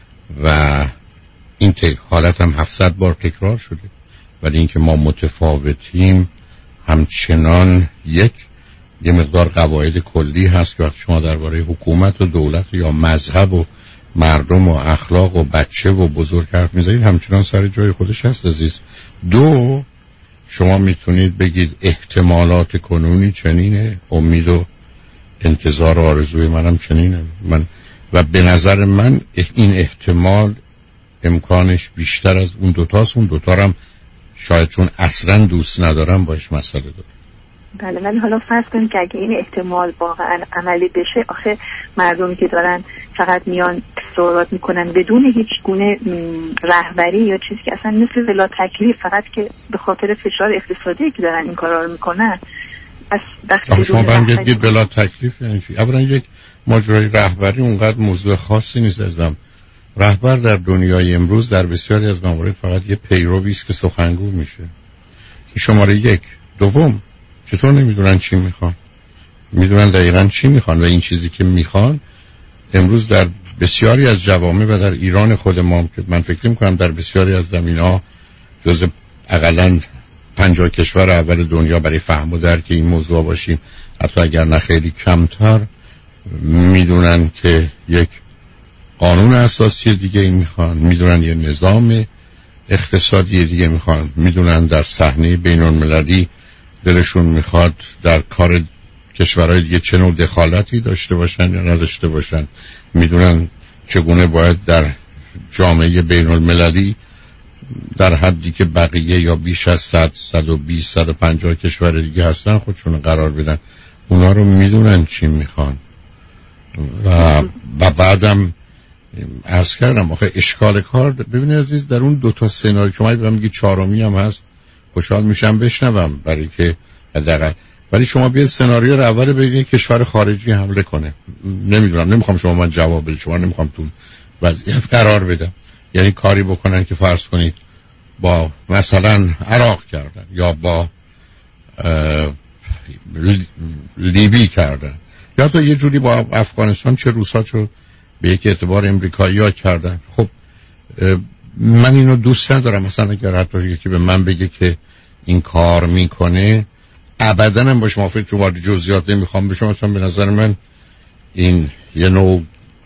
و این حالت هم 700 بار تکرار شده. ولی اینکه ما متفاوتیم همچنان یه مقدار قواعد کلی هست که وقتی شما درباره حکومت و دولت یا مذهب و مردم و اخلاق و بچه و بزرگ حرف میزنید همچنان سر جای خودش هست عزیز. 2 شما میتونید بگید احتمالات کنونی چنینه، امید و انتظار و آرزوی منم چنینه. و به نظر من این احتمال امکانش بیشتر از اون دوتاست. اون دوتا هم شاید چون اصلا دوست ندارم باش مسئله داره. بله، ولی حالا فرض کنید که اگه این احتمال واقعا عملی بشه، آخه مردمی که دارن فقط میان تظاهرات میکنن بدون هیچ گونه رهبری یا چیزی که اصلا مثل بلا تکلیف، فقط که به خاطر فشار اقتصادی که دارن این کارا رو میکنن، از وقتی شما بگید بلا تکلیف یعنی چی؟ اولا یک ماجرای رهبری اونقدر موضوع خاصی نیست ازم. رهبر در دنیای امروز در بسیاری از موارد فقط یه پیروی است که سخنگو میشه. شماره 1. دوم، چطور نمیدونن چی میخوان؟ میدونن دقیقاً چی میخوان و این چیزی که میخوان امروز در بسیاری از جوامع و در ایران خود ما که من فکر میکنم در بسیاری از زمینه‌ها جز اقلاً 50 کشور اول دنیا برای فهم و درک این موضوع باشیم، حتی اگر نه خیلی کمتر، میدونن که یک قانون اساسی دیگه این میخوان، میدونن یه نظام اقتصادی دیگه میخوان، میدونن در صحنه بین‌المللی دلشون میخواد در کار کشورهای دیگه چه نوع دخالتی داشته باشن یا نداشته باشن، میدونن چگونه باید در جامعه بین‌المللی در حدی که بقیه یا بیش از 100 120 150 کشور دیگه هستن خودشون قرار بدن. اونا رو میدونن چی میخوان و بعدم عرض کردم آخه اشکال کار ببینید عزیز، در اون 2 تا سناریو شما میگید 4می هم هست، خوشحال میشم بشنوم برای که حداقل. ولی شما بیاید سناریو رو اول بگید کشور خارجی حمله کنه. نمیخوام شما من جواب بدید، شما نمیخوام تو وضعیت قرار بدم. یعنی کاری بکنن که فرض کنید با مثلا عراق کردن یا با لیبی کردن یا تا یه جوری با افغانستان، چه روسا چه به یک اعتبار امریکایی‌ها کردن. خب من اینو دوست ندارم. مثلا اگر حتی یکی به من بگه که این کار میکنه، ابداً هم باش موافق، چون وارد جزئیات نمیخوام بشم، مثلا به نظر من این یه نوع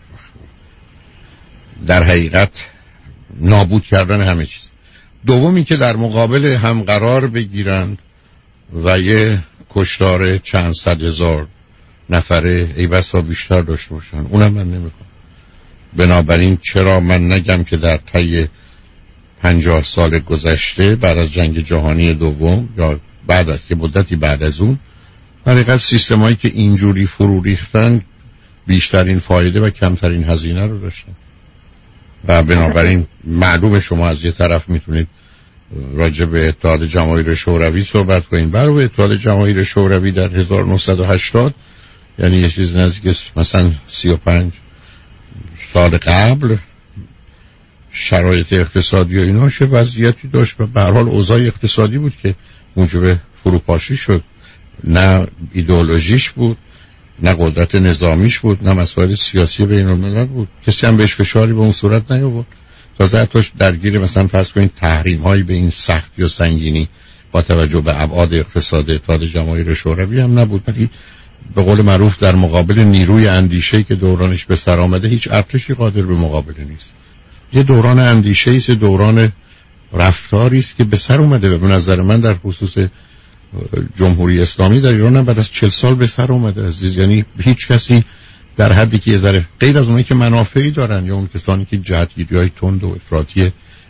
در حقیقت نابود کردن همه چیز. دومی که در مقابل هم قرار بگیرند و یه کشتار چند صد هزار نفره ای بسا بیشتر داشته باشن، اونم من نمیخوام. بنابراین چرا من نگم که در طی 50 سال گذشته بعد از جنگ جهانی دوم یا بعد از که مدتی بعد از اون، در حقیقت سیستمایی که اینجوری فرو ریختن بیشترین فایده و کمترین هزینه رو داشتن. و بنابراین معلوم شما از یه طرف میتونید راجع به اتحاد جماهیر شوروی صحبت کنید. برای اتحاد جماهیر شوروی در 1980 یعنی یه چیز نزدیک مثلا 35 سال قبل شرایط اقتصادی و اینا چه وضعیتی داشت و به هر حال اوضاع اقتصادی بود که موجب فروپاشی شد. نه ایدئولوژیش بود، نه قدرت نظامیش بود، نه مسائل سیاسی بین الملل بود. کسی هم بهش فشاری به اون صورت نیاورد. تازه حتیش درگیر مثلا فرض کنید تحریم هایی به این سختی و سنگینی با توجه به ابعاد اقتصاد اتحاد جماهیر شوروی هم نبود. ولی به قول معروف در مقابل نیروی اندیشه‌ای که دورانش به سر آمده هیچ ارتشی قادر به مقابله نیست. یه دوران اندیشه‌ای است، دوران رفتاری است که به سر اومده. به نظر من در خصوص جمهوری اسلامی در ایران هم بعد از 40 سال به سر اومده عزیز. یعنی هیچ کسی در حدی که یه ذره غیر از اونایی که منافعی دارن یا اون کسانی که جهتگیری‌های تند و افراطی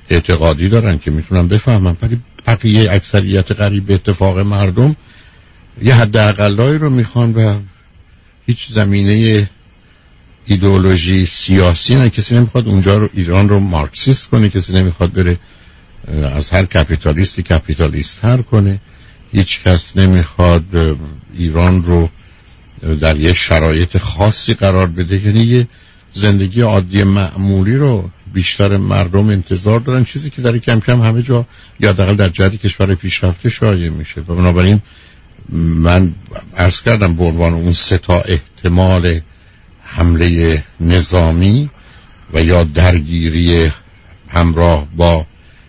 اعتقادی دارن که میتونن بفهمن، ولی بقیه اکثریت قریب به اتفاق مردم یه حداقلایی رو میخوان و هیچ زمینه ایدئولوژی سیاسی نه. کسی نمیخواد اونجا رو ایران رو مارکسیست کنه، کسی نمیخواد بره از هر کپیتالیستی کپیتالیست تر کنه، هیچ کس نمیخواد ایران رو در یه شرایط خاصی قرار بده. یعنی یه زندگی عادی معمولی رو بیشتر مردم انتظار دارن، چیزی که داره کم کم همه جا یا حداقل در جهت کشور پیشرفته شایع میشه. و بنابراین من عرض کردم به عنوان اون 3 احتمال حمله نظامی و یا درگیری همراه با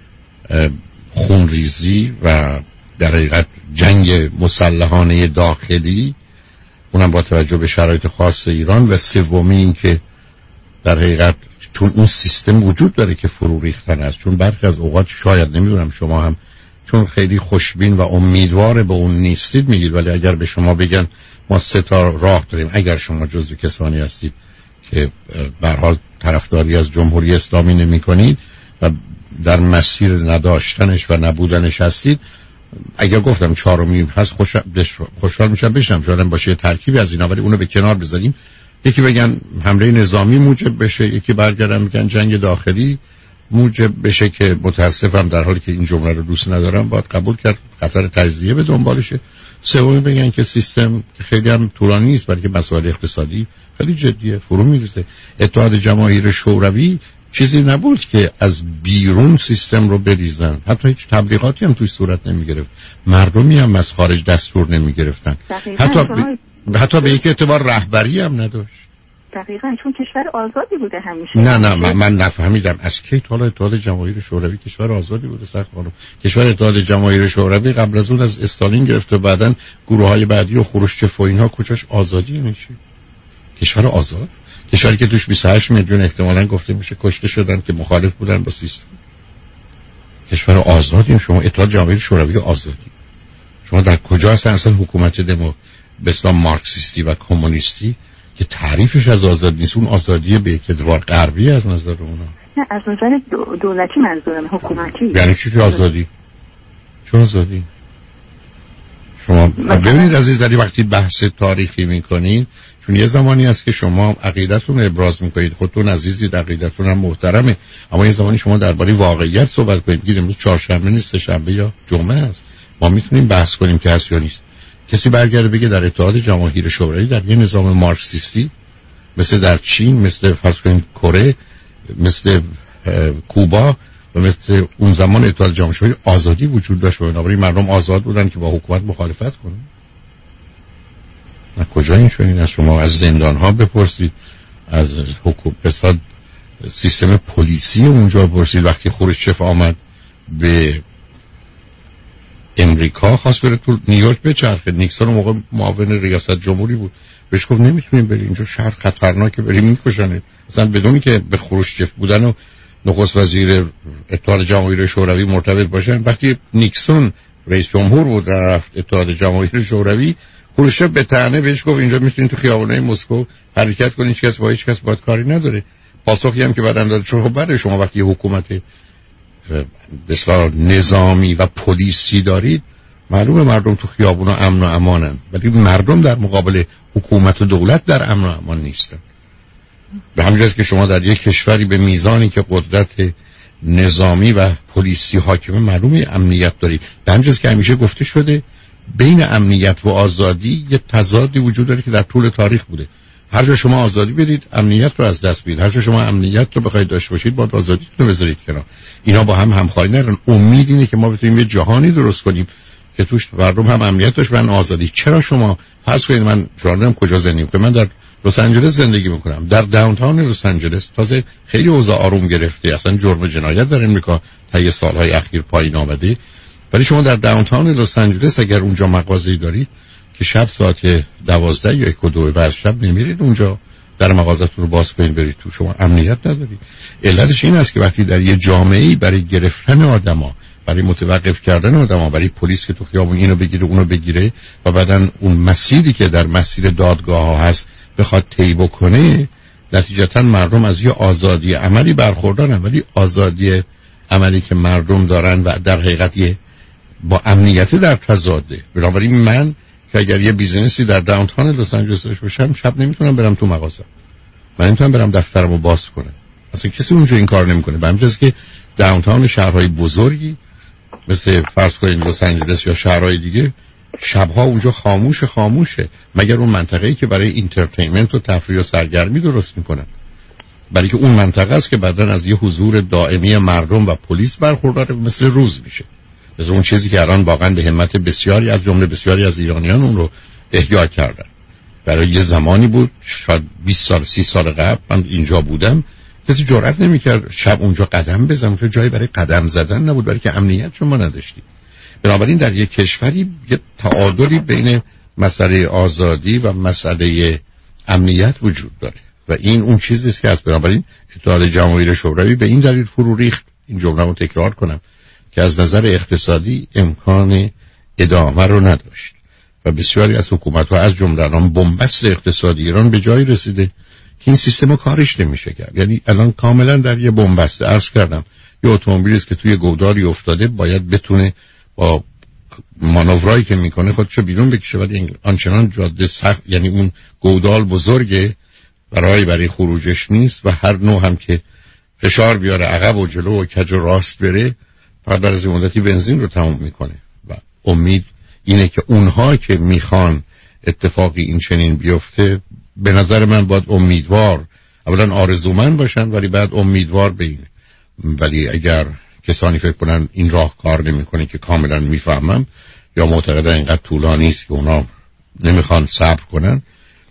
خونریزی و در حقیقت جنگ مسلحانه داخلی، اونم با توجه به شرایط خاص ایران، و سومی این که در حقیقت چون اون سیستم وجود داره که فرو ریختن است. چون برخی از اوقات شاید نمیدونم شما هم چون خیلی خوشبین و امیدوار به اون نیستید میگید، ولی اگر به شما بگن ما 3 راه داریم، اگر شما جزو کسانی هستید که به هر حال طرفداری از جمهوری اسلامی نمی کنید و در مسیر نداشتنش و نبودنش هستید، اگر گفتم 4 هست خوشحال میشم بشم، شاید باشه ترکیبی از اینا، ولی اونو به کنار بذاریم. یکی بگن حمله نظامی موجب بشه، یکی برگردن میگن جنگ داخلی موجب بشه، که متاسفم در حالی که این جمله رو دوست ندارم باید قبول کرد خطر تجزیه به دنبالشه. سومی بگن که سیستم خیلی هم طولانی نیست، بلکه مسائل اقتصادی خیلی جدیه، فرو میریزه. اتحاد جماهیر شوروی چیزی نبود که از بیرون سیستم رو بریزن، حتی هیچ تبلیغاتی هم توی صورت نمی گرفت، مردمی هم از خارج دستور نمی گرفتن، حتی به یک اعتبار رهبری هم نداشت. دقیقاً چون کشور آزادی بوده همیشه. نه من نفهمیدم از کی تا اتحاد جماهیر شوروی کشور آزادی بوده؟ سخت خانم، کشور اتحاد جماهیر شوروی قبل از اون از استالین گرفته، بعدن گروه‌های بعدی و خروشچف و اینها کجاش آزادی میشه؟ کشور آزاد، کشوری که توش 28 میلیون احتمالاً گفته میشه کشته شدن که مخالف بودن با سیستم. کشور آزادی شما اتحاد جماهیر شوروی آزادی، شما در کجا هستن اصلا حکومت به اسلام مارکسیستی و کمونیستی که تعریفش از آزاد نیست، اون آزادی به اعتبار غربی از نظر اونا. نه از نظر دولتی منظورم، حکومتی. یعنی چی آزادی؟ چه آزادی؟ شما ببینید عزیزانی وقتی بحث تاریخی میکنید، چون یه زمانی هست که شما عقیدتون رو ابراز میکنید، خودتون عزیزید، عقیدتون هم محترمه، اما یه زمانی شما درباره واقعیت صحبت کنید. میگید امروز چهارشنبه نیست، سه‌شنبه یا جمعه است، ما میتونیم بحث کنیم که هست یا نیست. کسی برگرده بگه در اتحاد جماهیر شوروی در یه نظام مارکسیستی مثل در چین، مثل فرض کنید کره، مثل کوبا و مثل اون زمان اتحاد جماهیر شوروی آزادی وجود داشت و بنابراین مردم آزاد بودن که با حکومت مخالفت کنن. نه کجا این شد؟ از شما از زندان ها بپرسید، از حکومت سیستم پلیسی اونجا بپرسید. وقتی خروشچف آمد به امریکا خواست بره تو نیویورک بچرخه، نیکسون اون موقع معاون ریاست جمهوری بود، بهش گفت نمیتونیم بری اینجا، شهر خطرناکه، بریم میکشنه. مثلا بدونی که به خروشچف بودن و نخست وزیر اتحاد جماهیر شوروی مرتبط باشن. وقتی نیکسون رئیس جمهور بود رفت اتحاد جماهیر شوروی، خروشچف به طعنه بهش گفت اینجا میتونید تو خیابونای مسکو حرکت کنید، هیچ کس باید کاری نداره. پاسخی هم که بعدن داد چون خب برای شما وقتی حکومت بسیار نظامی و پلیسی دارید، معلومه مردم تو خیابونا امن و امانن، ولی مردم در مقابل حکومت و دولت در امن و امان نیستن. به همین جهت که شما در یک کشوری به میزانی که قدرت نظامی و پلیسی حاکمه، معلومه امنیت دارید. به همین جهت که همیشه گفته شده بین امنیت و آزادی یه تضادی وجود داره که در طول تاریخ بوده. هر جا شما آزادی بدید امنیت رو از دست میدید، هر جا شما امنیت رو بخواید داشته باشید باید آزادیتون رو بذارید کنار. اینا با هم همخوانی ندارن. امید اینه که ما بتونیم یه جهانی درست کنیم که توش مردم هم امنیت داشته باشن آزادی. چرا شما فرض کنید من شما کجا زندگی میکنم؟ من در لس آنجلس زندگی میکنم، در داونتاون لس آنجلس تازه خیلی اوضاع آروم گرفته، اصلا جرم جنایت در امریکا طی سالهای اخیر پایین آمده، ولی شما در داونتاون لس آنجلس اگر اونجا مغازه‌ای دارید که شب ساعت 12 یا 1 و 2 بعد شب نمیرید اونجا در مغازه‌تون رو باز کنید برید تو، شما امنیت ندارید. علتش این است که وقتی در یه جامعه‌ای برای گرفتن آدما، برای متوقف کردن آدما، برای پلیس که تو خیابون اینو بگیره اونو بگیره و بعدن اون مسیری که در مسیر دادگاه ها هست بخواد طی بکنه، نتیجتا مردم از یه آزادی عملی برخوردارن، ولی آزادی عملی که مردم دارن و در حقیقت با امنیت در تضاده. بنابراین من که اگر یه بیزنسی در داونتاون لس آنجلس داشته باشم شب نمیتونم برم تو مغازه، من نمیتونم برم دفترمو باز کنم، اصلا کسی اونجا این کار نمیکنه. به همین جاست که داونتاون شهرهای بزرگی مثل فرض کنید لس آنجلس یا شهرهای دیگه شبها اونجا خاموشه، مگر اون منطقه‌ای که برای اینترتینمنت و تفریح و سرگرمی درست میکنن. برای که اون منطقه است که بعداً از یه حضور دائمی مردم و پلیس برخوردار مثل روز میشه، مثل اون چیزی که الان واقعا به همت بسیاری از جمله بسیاری از ایرانیان اون رو احیا کردن. برای یه زمانی بود، شاید 20 سال 30 سال قبل من اینجا بودم، کسی جرئت نمی‌کرد شب اونجا قدم بزنه، اونجا جایی برای قدم زدن نبود، برای که امنیت شما نداشتید. بنابراین در یک کشوری یه تعادلی بین مسئله آزادی و مسئله امنیت وجود داره و این اون چیزی است که از بنابراین اتحاد جماهیر شوروی به این دلیل فرو ریخت. این جمله رو تکرار کنم که از نظر اقتصادی امکان ادامه رو نداشت و بسیاری از حکومت‌ها از جمله الان بنبست اقتصادی ایران به جایی رسیده که این سیستم کارش نمیشه کرد. یعنی الان کاملا در یه بنبست. عرض کردم یه اتومبیلی است که توی گودالی افتاده باید بتونه با مانورایی که میکنه خودشو بیرون بکشه، ولی آنچنان جاده سخت، یعنی اون گودال بزرگه برای خروجش نیست و هر نوع هم که فشار بیاره عقب و جلو و کج و راست بره فقط بعد از مدتی بنزین رو تموم میکنه. و امید اینه که اونها که میخوان اتفاقی این چنین بیفته به نظر من باید امیدوار اولا آرزومند باشن ولی بعد امیدوار به این. ولی اگر کسانی فکر کنن این راه کار نمیکنه که کاملا میفهمم یا معتقدن اینقدر طولانی است که اونا نمیخوان صبر کنن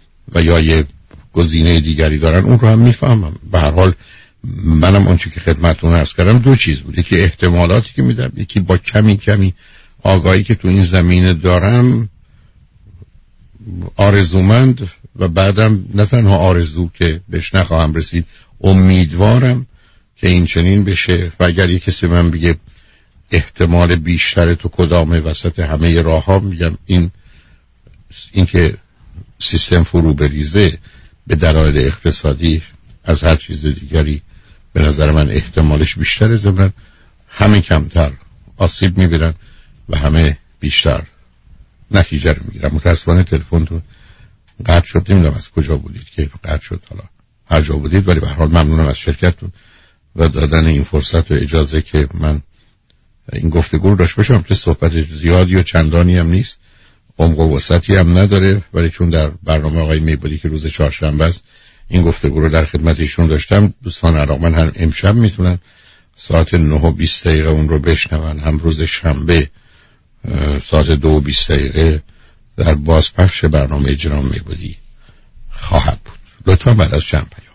و یا یه گزینه دیگری دارن اون رو هم میفهمم. به هر حال منم اونچه که خدمتتون عرض کردم دو چیز بود، یکی احتمالاتی که میدم، یکی با کمی آگاهی که تو این زمینه دارم آرزومند و بعدم نه تنها آرزو که بهش نخواهم رسید امیدوارم که این چنین بشه. و اگر یک کسی من بگه احتمال بیشتر تو کدامه وسط همه راه ها، میگم این که سیستم فرو بریزه به دلایل اقتصادی از هر چیز دیگری به نظر من احتمالش بیشتره. ضمن همه کمتر آسیب میبینن و همه بیشتر نتیجه رو میگیرن. متاسفانه تلفنتون قطع شد، نمیدونم از کجا بودید که قطع شد، حالا هر جا بودید، ولی به هر حال ممنونم از شرکتتون و دادن این فرصت و اجازه که من این گفتگو رو داشته باشم که صحبت زیادی و چندانی هم نیست، عمق و وسعتی هم نداره، ولی چون در برنامه آقای میبودی که روز چهارشنبه است این گفتگو رو در خدمت ایشون داشتم، دوستان علاقمند هم امشب میتونن ساعت 9:20 اون رو بشنون، هم روز شنبه ساعت 2:20 در بازپخش برنامه جناب میبودی خواهد بود. لطفا بعد از چند پیام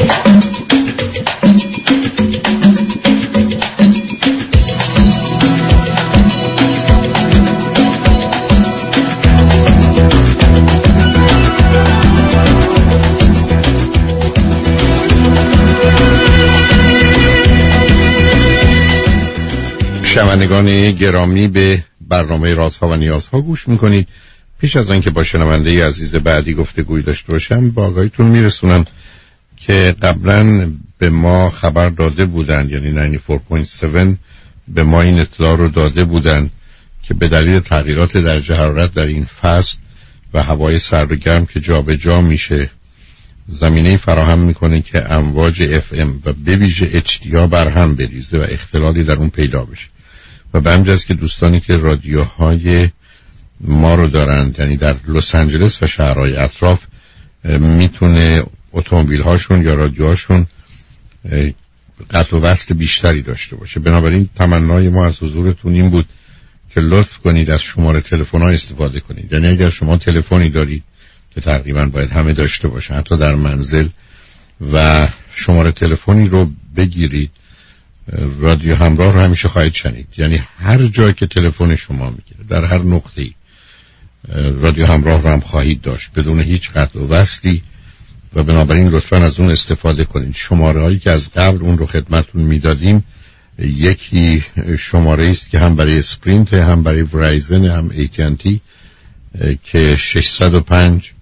شنوندگان گرامی به برنامه رازها و نیازها گوش میکنید. پیش از آنکه با شنونده عزیز بعدی گفتگویی داشته باشم با آگاهیتون میرسونم که قبلا به ما خبر داده بودن، یعنی 94.7 به ما این اطلاع رو داده بودن که به دلیل تغییرات درجه حرارت در این فصل و هوای سرد و گرم که جابجا میشه زمینه فراهم میکنه که امواج FM و به ویژه HDA برهم بریزه و اختلالی در اون پیدا بشه و به همین که دوستانی که رادیوهای ما رو دارن، یعنی در لس آنجلس و شهرهای اطراف، میتونه اتومبیل هاشون یا رادیوهاشون قطع و وصل بیشتری داشته باشه. بنابراین تمنای ما از حضورتون این بود که لطف کنید از شماره تلفن ها استفاده کنید. یعنی اگر شما تلفنی دارید که تقریبا باید همه داشته باشن حتی در منزل و شماره تلفنی رو بگیرید، رادیو همراه رو همیشه خواهید شنید. یعنی هر جایی که تلفن شما میگیره در هر نقطه‌ای رادیو همراه رو هم خواهید داشت بدون هیچ قطع و وصلی و بنابراین لطفاً از اون استفاده کنید. شماره هایی که از قبل اون رو خدمتتون میدادیم، یکی شماره است که هم برای اسپرینت هم برای ورایزن هم ایتیانتی که 605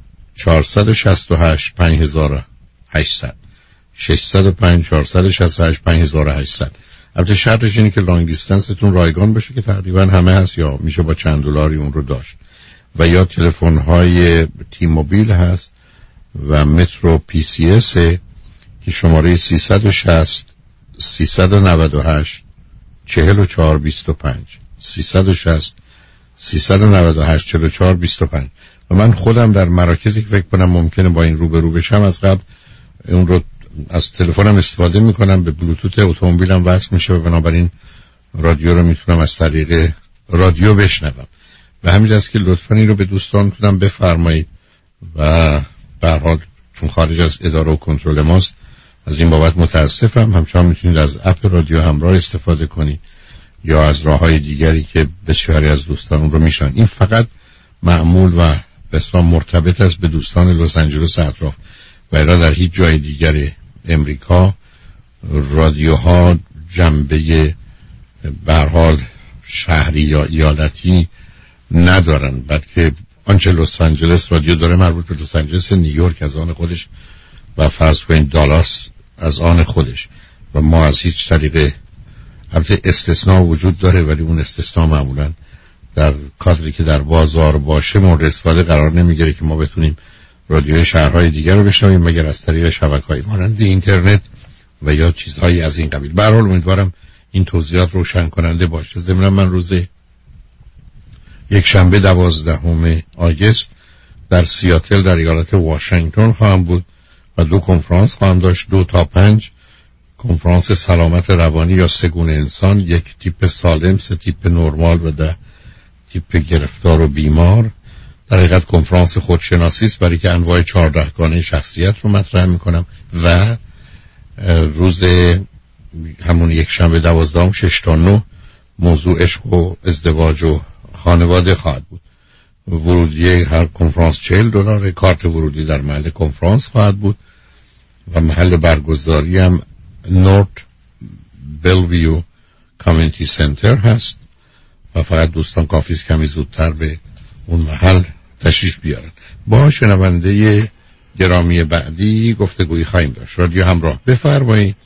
468 5800 605 468 5800. البته شرطش اینه که لانگ دیستنستون رایگان باشه که تقریبا همه هست، یا میشه با چند دلاری اون رو داشت، و یا تلفن های تی موبیل هست و مترو پی سی اس که شماره 360 398 4425 360 398 4425. و من خودم در مراکزی که فکر کنم ممکنه با این روبرو بشم از قبل اون رو از تلفنم استفاده میکنم، به بلوتوت اتومبیلم وصل میشه و بنابراین رادیو رو میتونم از طریق رادیو بشنوم. و همینجاست که لطفاً این رو به دوستان میتونم بفرمایید و به هر حال چون خارج از اداره و کنترل ماست از این بابت متاسفم. همچنان میتونید از اپ رادیو همراه استفاده کنید یا از راههای دیگری که بسیاری از دوستان اون رو میشن. این فقط معمول و بسیار مرتبط است به دوستان لس آنجلس اطراف و الا در هیچ جای دیگر امریکا رادیوها جنبه به هر حال شهری یا ایالتی ندارن، بلکه آنچه لس آنجلس رادیو داره مربوط به لس آنجلس، نیویورک از آن خودش و فرض کنید دالاس از آن خودش، و ما از هیچ طریق البته استثناء وجود داره ولی اون استثناء معمولا در کادری که در بازار باشه مورد استفاده قرار نمیگیره که ما بتونیم رادیوی شهرهای دیگر رو بشنویم مگر از طریق شبکه‌های مانند اینترنت و یا چیزهایی از این قبیل. به هر حال امیدوارم این توضیحات روشن کننده باشه. ضمن من روز یک شنبه 12 آگوست در سیاتل در ایالت واشنگتن خواهم بود و 2 کنفرانس خواهم داشت، 2 تا 5. کنفرانس سلامت روانی یا 3 گونه انسان، 1 تیپ سالم، 3 تیپ نرمال و 10 تیپ گرفتار و بیمار. در حقیقت کنفرانس خودشناسی است برای که انواع 14 گانه شخصیت رو مطرح میکنم. و روز همون یک شنبه 12 6 تا 9 موضوع عشق و ازدواج و خانواده خواهد بود. ورودی هر کنفرانس $40، کارت ورودی در محل کنفرانس خواهد بود و محل برگزاری هم نورت بلویو کامیونیتی سنتر هست و فقط دوستان کافیست کمی زودتر به اون محل تشریف بیارن. با شنونده گرامی بعدی گفتگویی خواهیم داشت. رادیو همراه، بفرمایید.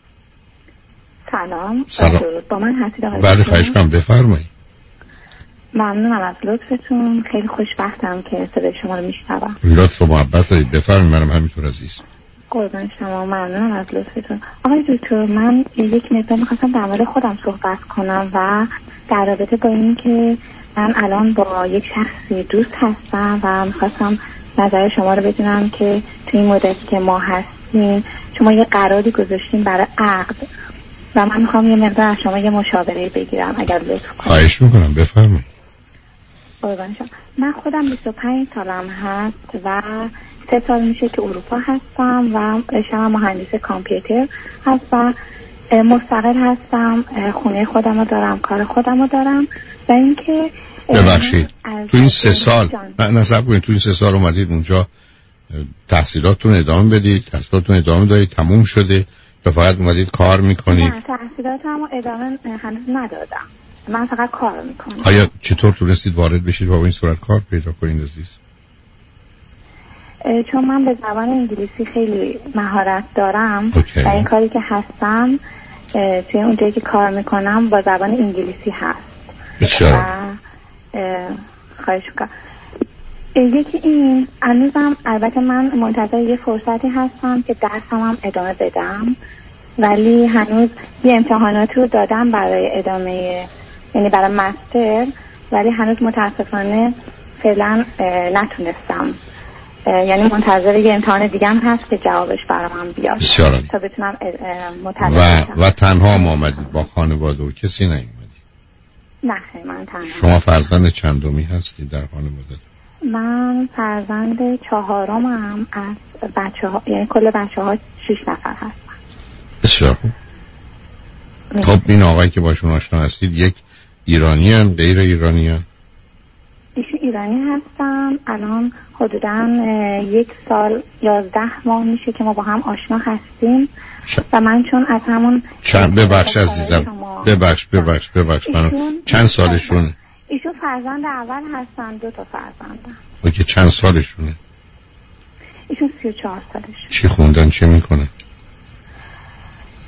سلام. با من هستید آقای؟ بله خواهش کنم، بفرمایید. ممنونم از لطفتون، خیلی خوشبختم که صدای شما رو میشنوم. لطف و محبت دارید، بفرمایید. منم همینطور عزیز. قربان شما، ممنونم از لطفتون. آقای دکتر، من یک مقدار می‌خواستم در مورد خودم صحبت کنم و در رابطه با این که من الان با یک شخصی دوست هستم و می‌خواستم نظر شما رو بدونم که تو این مدتی که ما هستیم شما یه قراردی گذاشتین برای عقد و من می‌خوام یه مقدار از شما یه مشاوره بگیرم اگر لطف کنید. خواهش می‌کنم، بفرمایید. قربان شما. من خودم 25 سالم هست و 3 سال میشه که اروپا هستم و رشته‌ام مهندسی کامپیوتر هست و مستقل هستم، خونه خودم رو دارم، کار خودم رو دارم و اینکه ببخشید تو این 3 سال نصب کنید، تو این 3 سال اومدید اونجا تحصیلاتتون ادامه بدید، تحصیلاتتون ادامه دادید، تموم شده یا فقط اومدید کار میکنید؟ نه، تحصیلاتمو ادامه هنوز ندادم، من فقط کار میکنم. آیا چطور تونستید وارد بشید و با این صورت کار پیدا کنید عزیز؟ چون من به زبان انگلیسی خیلی مهارت دارم و این کاری که هستم توی اونجایی که کار میکنم با زبان انگلیسی هست. بسیار. خواهش میکنم. یکی این هنوزم البته من منتظر یه فرصتی هستم که درسم هم ادامه بدم، ولی هنوز یه امتحانات رو دادم برای ادامه، یعنی برای مستر، ولی هنوز متاسفانه فعلا نتونستم، یعنی منتظر یه امتحان دیگه هم هست که جوابش برای من بیاد تا بتونم و تنها هم آمدید؟ با خانواده و کسی نیومدید؟ نه خیلی، من تنها. شما فرزند چندمی هستید در خانواده؟ من فرزند 4م از بچه‌ها، یعنی کل بچه‌ها 6 نفر هستن. بسیار خوب. خب این آقایی که باشون آشنا هستید یک ایرانی هن؟ غیر ایرانی هن؟ ایشون ایرانی هستن. الان حدوداً 1 سال 11 ماه میشه که ما با هم آشنا هستیم و من چون از همون ببخش عزیزم، ببخش منو چند سالشونه؟ ایشون فرزند اول هستن، 2 تا فرزندن. اوکی، چند سالشونه؟ ایشون 34 سالشه. چی خوندن، چه میکنن؟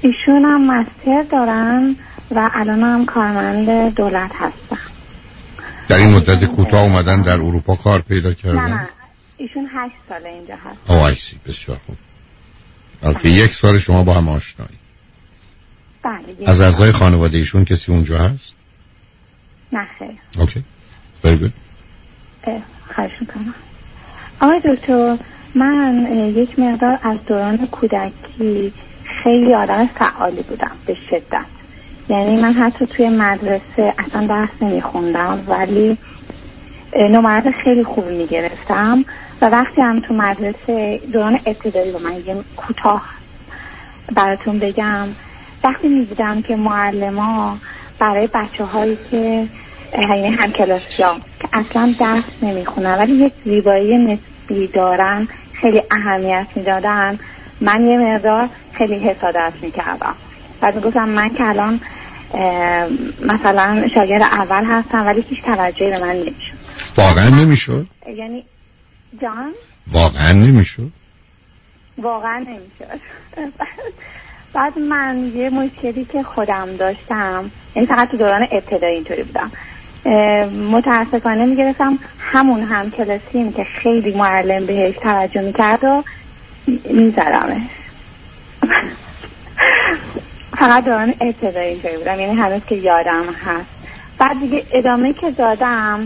ایشون هم مستر دارن و الان هم کارمند دولت هستن. در این مدت کوتاه اومدن در اروپا کار پیدا کردن؟ نه ایشون 8 ساله اینجا هست. آیسی بسیار خوب. البته 1 سال شما با هم آشنایی. بله. از اعضای خانواده ایشون کسی اونجا هست؟ نه خیر. اوکی. very good. خواهش میکنم. آقای دکتر، من یک مقدار از دوران کودکی خیلی آدم فعالی بودم به شدت. یعنی من حتی توی مدرسه اصلا درس نمیخوندم ولی نمرات خیلی خوبی میگرفتم و وقتی هم تو مدرسه دوران ابتدایی رو من یه کوتاه براتون بگم، وقتی میدیدم که معلما برای بچه هایی که هم کلاسی‌ها که اصلا درس نمیخونن ولی یک زیبایی نسبی دارن خیلی اهمیت میدادن، من یه مقدار خیلی حسادت میکردم. بعد میگفتم من که الان مثلا شاگرد اول هستم ولی هیچ توجهی به من نمیشد. واقعا نمیشد؟ یعنی جان؟ واقعا نمیشد؟ واقعا نمیشد. بعد من یه مشکلی که خودم داشتم، یعنی فقط تو دوران ابتدایی اینطوری بودم، متاسفانه میگرفتم همون هم کلاسیم که خیلی معلم بهش توجه میکرد و میزدمش. فقط دوران ابتدایی اینطوری بودم، یعنی هنوز که یادم هست. بعد دیگه ادامه که دادم،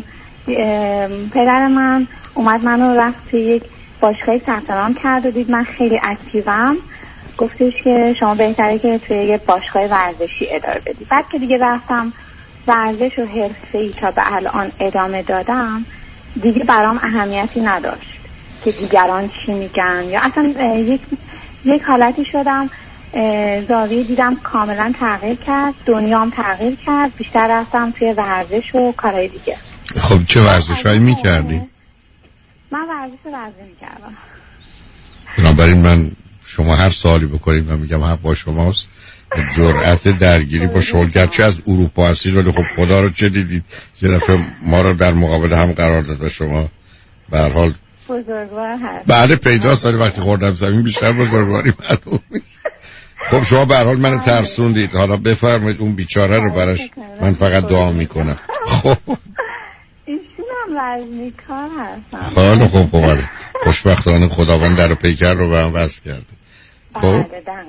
پدر من اومد منو رفت توی یک باشگاهی ثبت نام کرد و دید من خیلی اکتیوم، گفتش که شما بهتره که توی یک باشگاه ورزشی ادامه بدی. بعد که دیگه رفتم ورزش و حرفه‌ای تا به الان ادامه دادم، دیگه برام اهمیتی نداشت که دیگران چی میگن یا اصلا یک حالتی شدم، زاویه دیدم کاملا تغییر کرد، دنیام تغییر کرد، بیشتر رفتم توی ورزش و کارهای دیگه. خب چه ورزش‌هایی می‌کردی؟ من ورزش می‌کردم. بنابراین من شما هر سوالی بکنید من میگم حق با شماست. جرأت درگیری با شغل، گرچه از اروپا هستید ولی خب خدا رو چه دیدید یه دفعه ما رو در مقابل هم قرار داد و شما به هر حال بزرگوار هست. بعد پیدا سالی وقتی خوردم زمین بیشتر بزرگواری معلوم میشه. خب شما به هر حال منو ترسوندید، حالا بفرمایید اون بیچاره رو براش من فقط دعا میکنم. خب ایشون هم وزنیکار هستن. حالا خب خوشبختانه خداوند در پیکر رو به هم وصل کرده. خب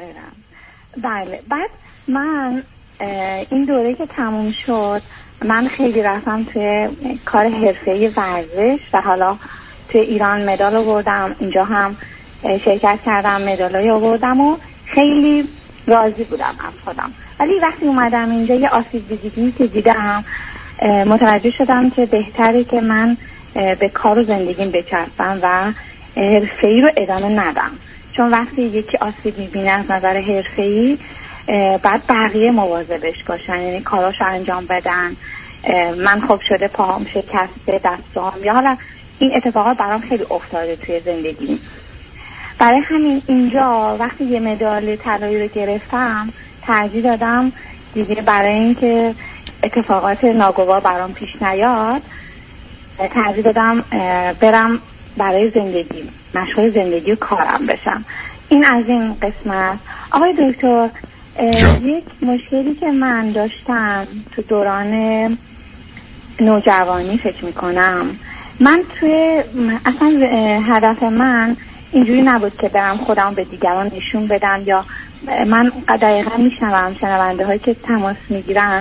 بله. بعد من این دوره که تموم شد من خیلی رفتم توی کار حرفه‌ای ورزش و حالا توی ایران مدال آوردم، اینجا هم شرکت کردم مدالای آوردم و خیلی راضی بودم از خودم. ولی وقتی اومدم اینجا یه آسیب دیدگی که دیدم متوجه شدم که بهتره که من به کار و زندگیم بچسبم و حرفه‌ای رو ادامه ندم، چون وقتی یکی آسیب می‌بینه از نظر حرفه‌ای بعد بقیه مواظبش باشن، یعنی کاراشو انجام بدن. من خب شده پاهم شکسته، دستام، یا حالا این اتفاقات برام خیلی افتاده توی زندگی. برای همین اینجا وقتی یه مدال طلایی رو گرفتم ترجیح دادم دیگه برای اینکه اتفاقات ناگوار برام پیش نیاد، ترجیح دادم برم برای زندگی مشغول زندگی و کارم بشم. این از این قسمت. آقای دکتر، یک مشکلی که من داشتم تو دوران نوجوانی فکر میکنم، من توی اصلا هدف من اینجوری نبود که برم خودم به دیگران نشون بدم، یا من دقیقا میشنوم شنونده هایی که تماس میگیرن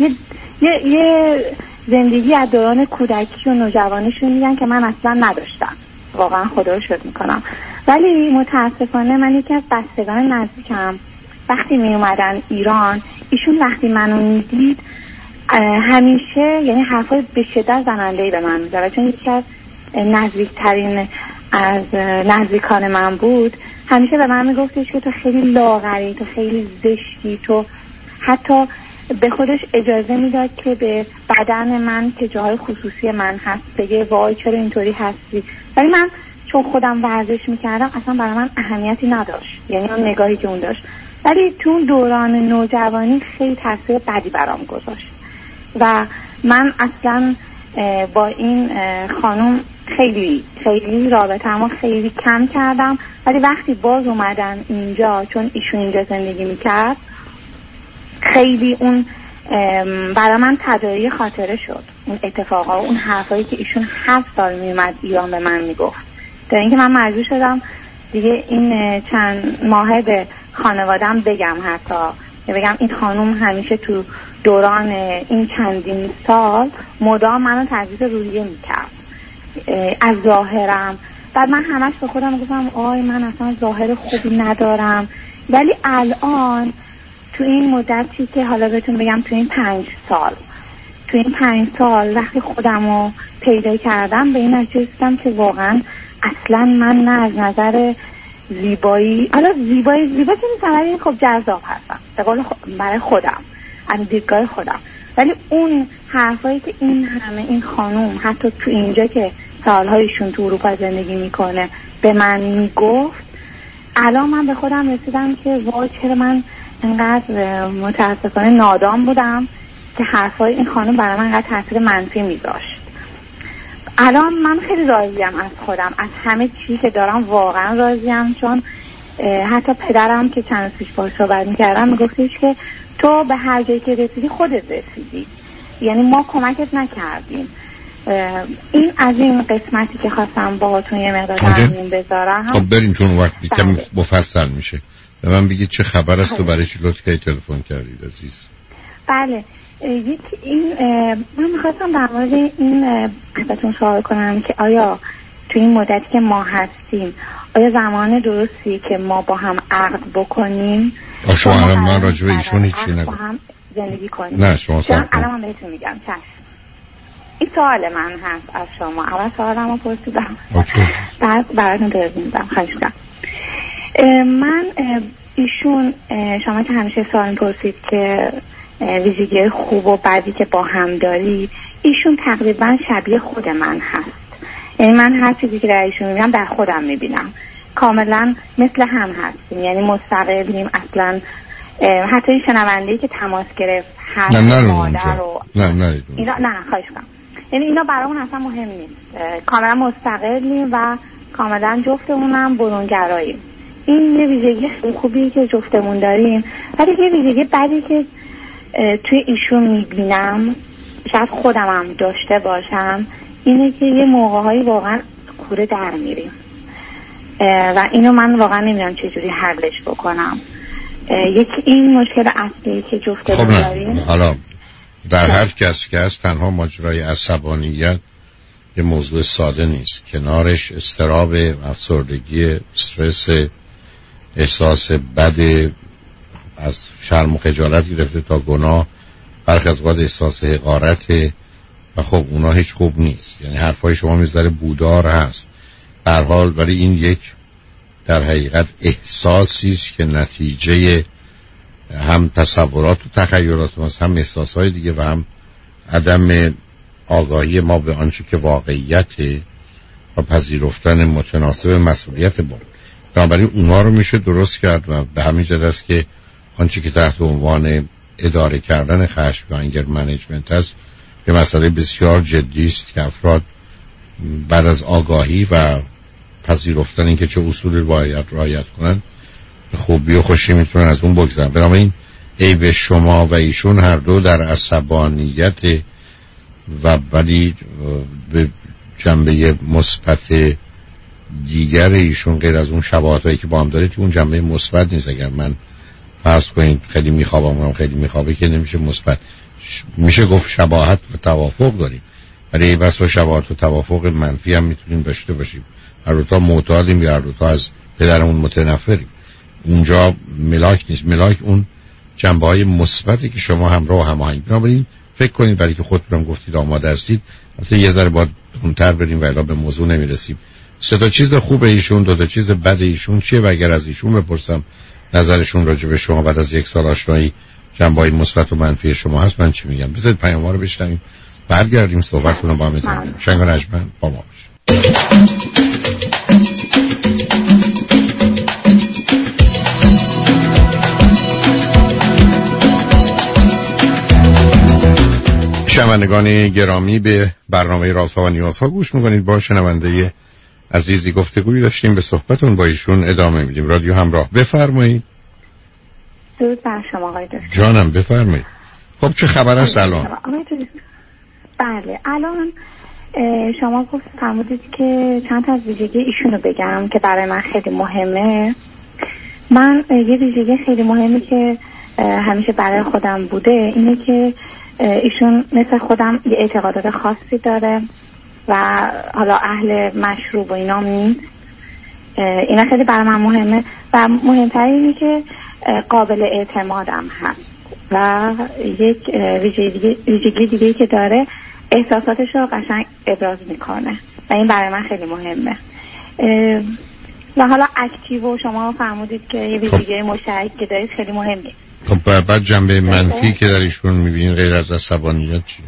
یه زندگی از دوران کودکی و نوجوانیشون میگن که من اصلا نداشتم. واقعا خدا رو شکر میکنم. ولی متاسفانه من یکی از بستگان نزدیکم وقتی می اومدن ایران، ایشون وقتی منو میدید همیشه یعنی حرفای به شدت زننده‌ای به من میزد، چون یکی از نزدیکترین از نزدیکان من بود. همیشه به من میگفتش که تو خیلی لاغری، تو خیلی زشتی، تو حتی به خودش اجازه میداد که به بدن من که جاهای خصوصی من هست بگه وای چرا اینطوری هستی. ولی من چون خودم ورزش میکردم اصلا برای من اهمیتی نداشت، یعنی اون نگاهی که اون داشت. ولی تو دوران نوجوانی خیلی تاثیر بدی برام گذاشت و من اصلا با این خانم خیلی خیلی رابطه‌مو خیلی کم کردم، ولی وقتی باز اومدم اینجا، چون ایشون اینجا زندگی میکرد، خیلی اون برای من تداعی خاطره شد. اون اتفاقا و اون حرفایی که ایشون 7 سال میومد ایران به من میگفت، تا اینکه من مجبور شدم دیگه این چند ماه به خانوادم بگم، حتی بگم این خانوم همیشه تو دوران این چندین سال مدام منو تجویز روحیه میکرد از ظاهرم. بعد من همش به خودم گفتم آی من اصلا ظاهر خوبی ندارم، ولی الان تو این مدتی که حالا بهتون بگم تو این 5 سال وقتی خودمو پیدا کردم به این نتیجه رسیدم که واقعا اصلا من نه از نظر زیبایی، حالا زیبایی که نیستم، ولی خب جذاب هستم به قول برای خودم از دیدگاه خودم، ولی اون حرفایی که این همه این خانوم حتی تو اینجا که سالهایشون تو اروپا زندگی میکنه به من میگفت، الان من به خودم رسیدم که وای چرا من انقدر متاسفانه نادان بودم که حرفای این خانوم برای من انقدر تاثیر منفی میذاشت. الان من خیلی راضیم از خودم، از همه چیزی که دارم واقعا راضیم، چون حتی پدرم که چند روز پیش باهاش صحبت می‌کردم میگفتش که تو به هر جایی که رسیدی خودت رسیدی، یعنی ما کمکت نکردیم. این از این قسمتی که خواستم باهاتون یه مقدار درمیون بذارم. خب بریم چون وقت کمی مفصل میشه. به من بگید چه خبر است و برای چی لطف کردید تلفن کردید عزیز؟ بله من میخواستم در مورد این ازتون سوال کنم که آیا تو این مدتی که ما هستیم آیا زمان درستی که ما با هم عقد بکنیم؟ شما الان من راجع به ایشون هیچی نگم. با هم زندگی کنیم. نه شما الان من بهتون میگم چشم. این سوال من هست از شما. اول سوالمو پرسیدم. بعد براتون توضیح میدم. خواهش می‌کنم. من ایشون شما که همیشه سوال می‌پرسید که ویژگی خوب و بدی که با هم داری، ایشون تقریبا شبیه خود من هست. یعنی من هر چیزی که در ایشون میبینم در خودم میبینم، کاملا مثل هم هستیم، یعنی مستقلیم اصلا. حتی این شنونده‌ای که تماس گرفت هر مادر رو اینا نه خواهش کنم، یعنی اینا برامون اصلا مهم نیست، کاملا مستقلیم و کاملا جفتمونم برونگراییم. این یه ویژگی خوبی که جفتمون داریم، ولی یه ویژگی بدی که توی ایشون میبینم، شاید خودم هم داشته باشم، اینه که یه موقع‌هایی واقعا کوره در میریم و اینو من واقعا نمیدونم چجوری حلش بکنم. یکی این مشکل اصلی که جفتمون داریم. حالا در هر کس که هست تنها ماجرای عصبانیت یه موضوع ساده نیست، کنارش اضطراب، افسردگی، استرس، احساس بد از شرم و خجالت گرفته تا گناه، برخی از اوقات احساس حقارته و خب اونا هیچ خوب نیست. یعنی حرفای شما میذاره بودار هست در حال، ولی این یک در حقیقت احساسی است که نتیجه هم تصورات و تخیلات ماست، هم احساسهای دیگه و هم عدم آگاهی ما به آنچه که واقعیته و پذیرفتن متناسب مسئولیت ما. بنابراین اونها رو میشه درست کرد و به همین جهت است که آنچه که تحت عنوان اداره کردن خشم و انگر منیجمنت است که مسئله بسیار جدی است که افراد بعد از آگاهی و پذیرفتن اینکه چه اصولی باید رعایت کنن خوبی و خوشی میتونن از اون بگذرن. بنابراین عیب شما و ایشون هر دو در عصبانیت و ولی به جنبه مثبت دیگر ایشون غیر از اون شباهتایی که با هم داره که اون جنبه مثبت نیست. اگر من فرض کنید خیلی میخوابم هم خیلی میخوابه که نمیشه مثبت، میشه گفت شباهت و توافق داریم، ولی بس و شباهت و توافق منفی هم میتونیم داشته باشیم. هر دوتا معتادیم یا هر دوتا از پدرمون متنفریم. اونجا ملاک نیست، ملاک اون جنبه‌های مثبتی که شما همراه و هماهنگ. بنابراین فکر کنید برای که خودتون گفتید آماده هستید، البته یه ذره باید اونتر بریم و الا به موضوع نمیرسیم. سه تا چیز خوب ایشون، دو تا چیز بد ایشون چیه و اگر از ایشون بپرسم نظرشون راجع به شما بعد از 1 سال آشنایی جنبه‌های مثبت و منفی شما هست، من چی میگم؟ بذارید پیام‌ها رو بشنویم برگردیم صحبتتون رو با هم بزنیم. شنگ و نجمن با ما باشید. شنوندگان گرامی، به برنامه رازها و نیازها گوش میکنید. با شنونده عزیزی گفتگویی داشتیم، به صحبتون با ایشون ادامه میدیم. رادیو همراه، بفرمایید. درود بر شما آقای دکتر. جانم بفرمایید. خب چه خبر است الان؟ بله الان شما فرمودید که چند تا از ویژگی ایشونو بگم که برای من خیلی مهمه. من یه ویژگی خیلی مهمی که همیشه برای خودم بوده اینه که ایشون مثل خودم یه اعتقادات خاصی داره و حالا اهل مشروب و اینا نیست. اینا خیلی برای من مهمه و مهمتر اینه که قابل اعتمادم هست و یک ویژگی دیگه که داره احساساتش رو قشنگ ابراز میکنه و این برای من خیلی مهمه. و حالا اکتیو و شما فرمودید که یه ویژگی مشترک که دارید خیلی مهمه. خب بعد جنبه منفی که در ایشون میبینین غیر از عصبانیت چیه؟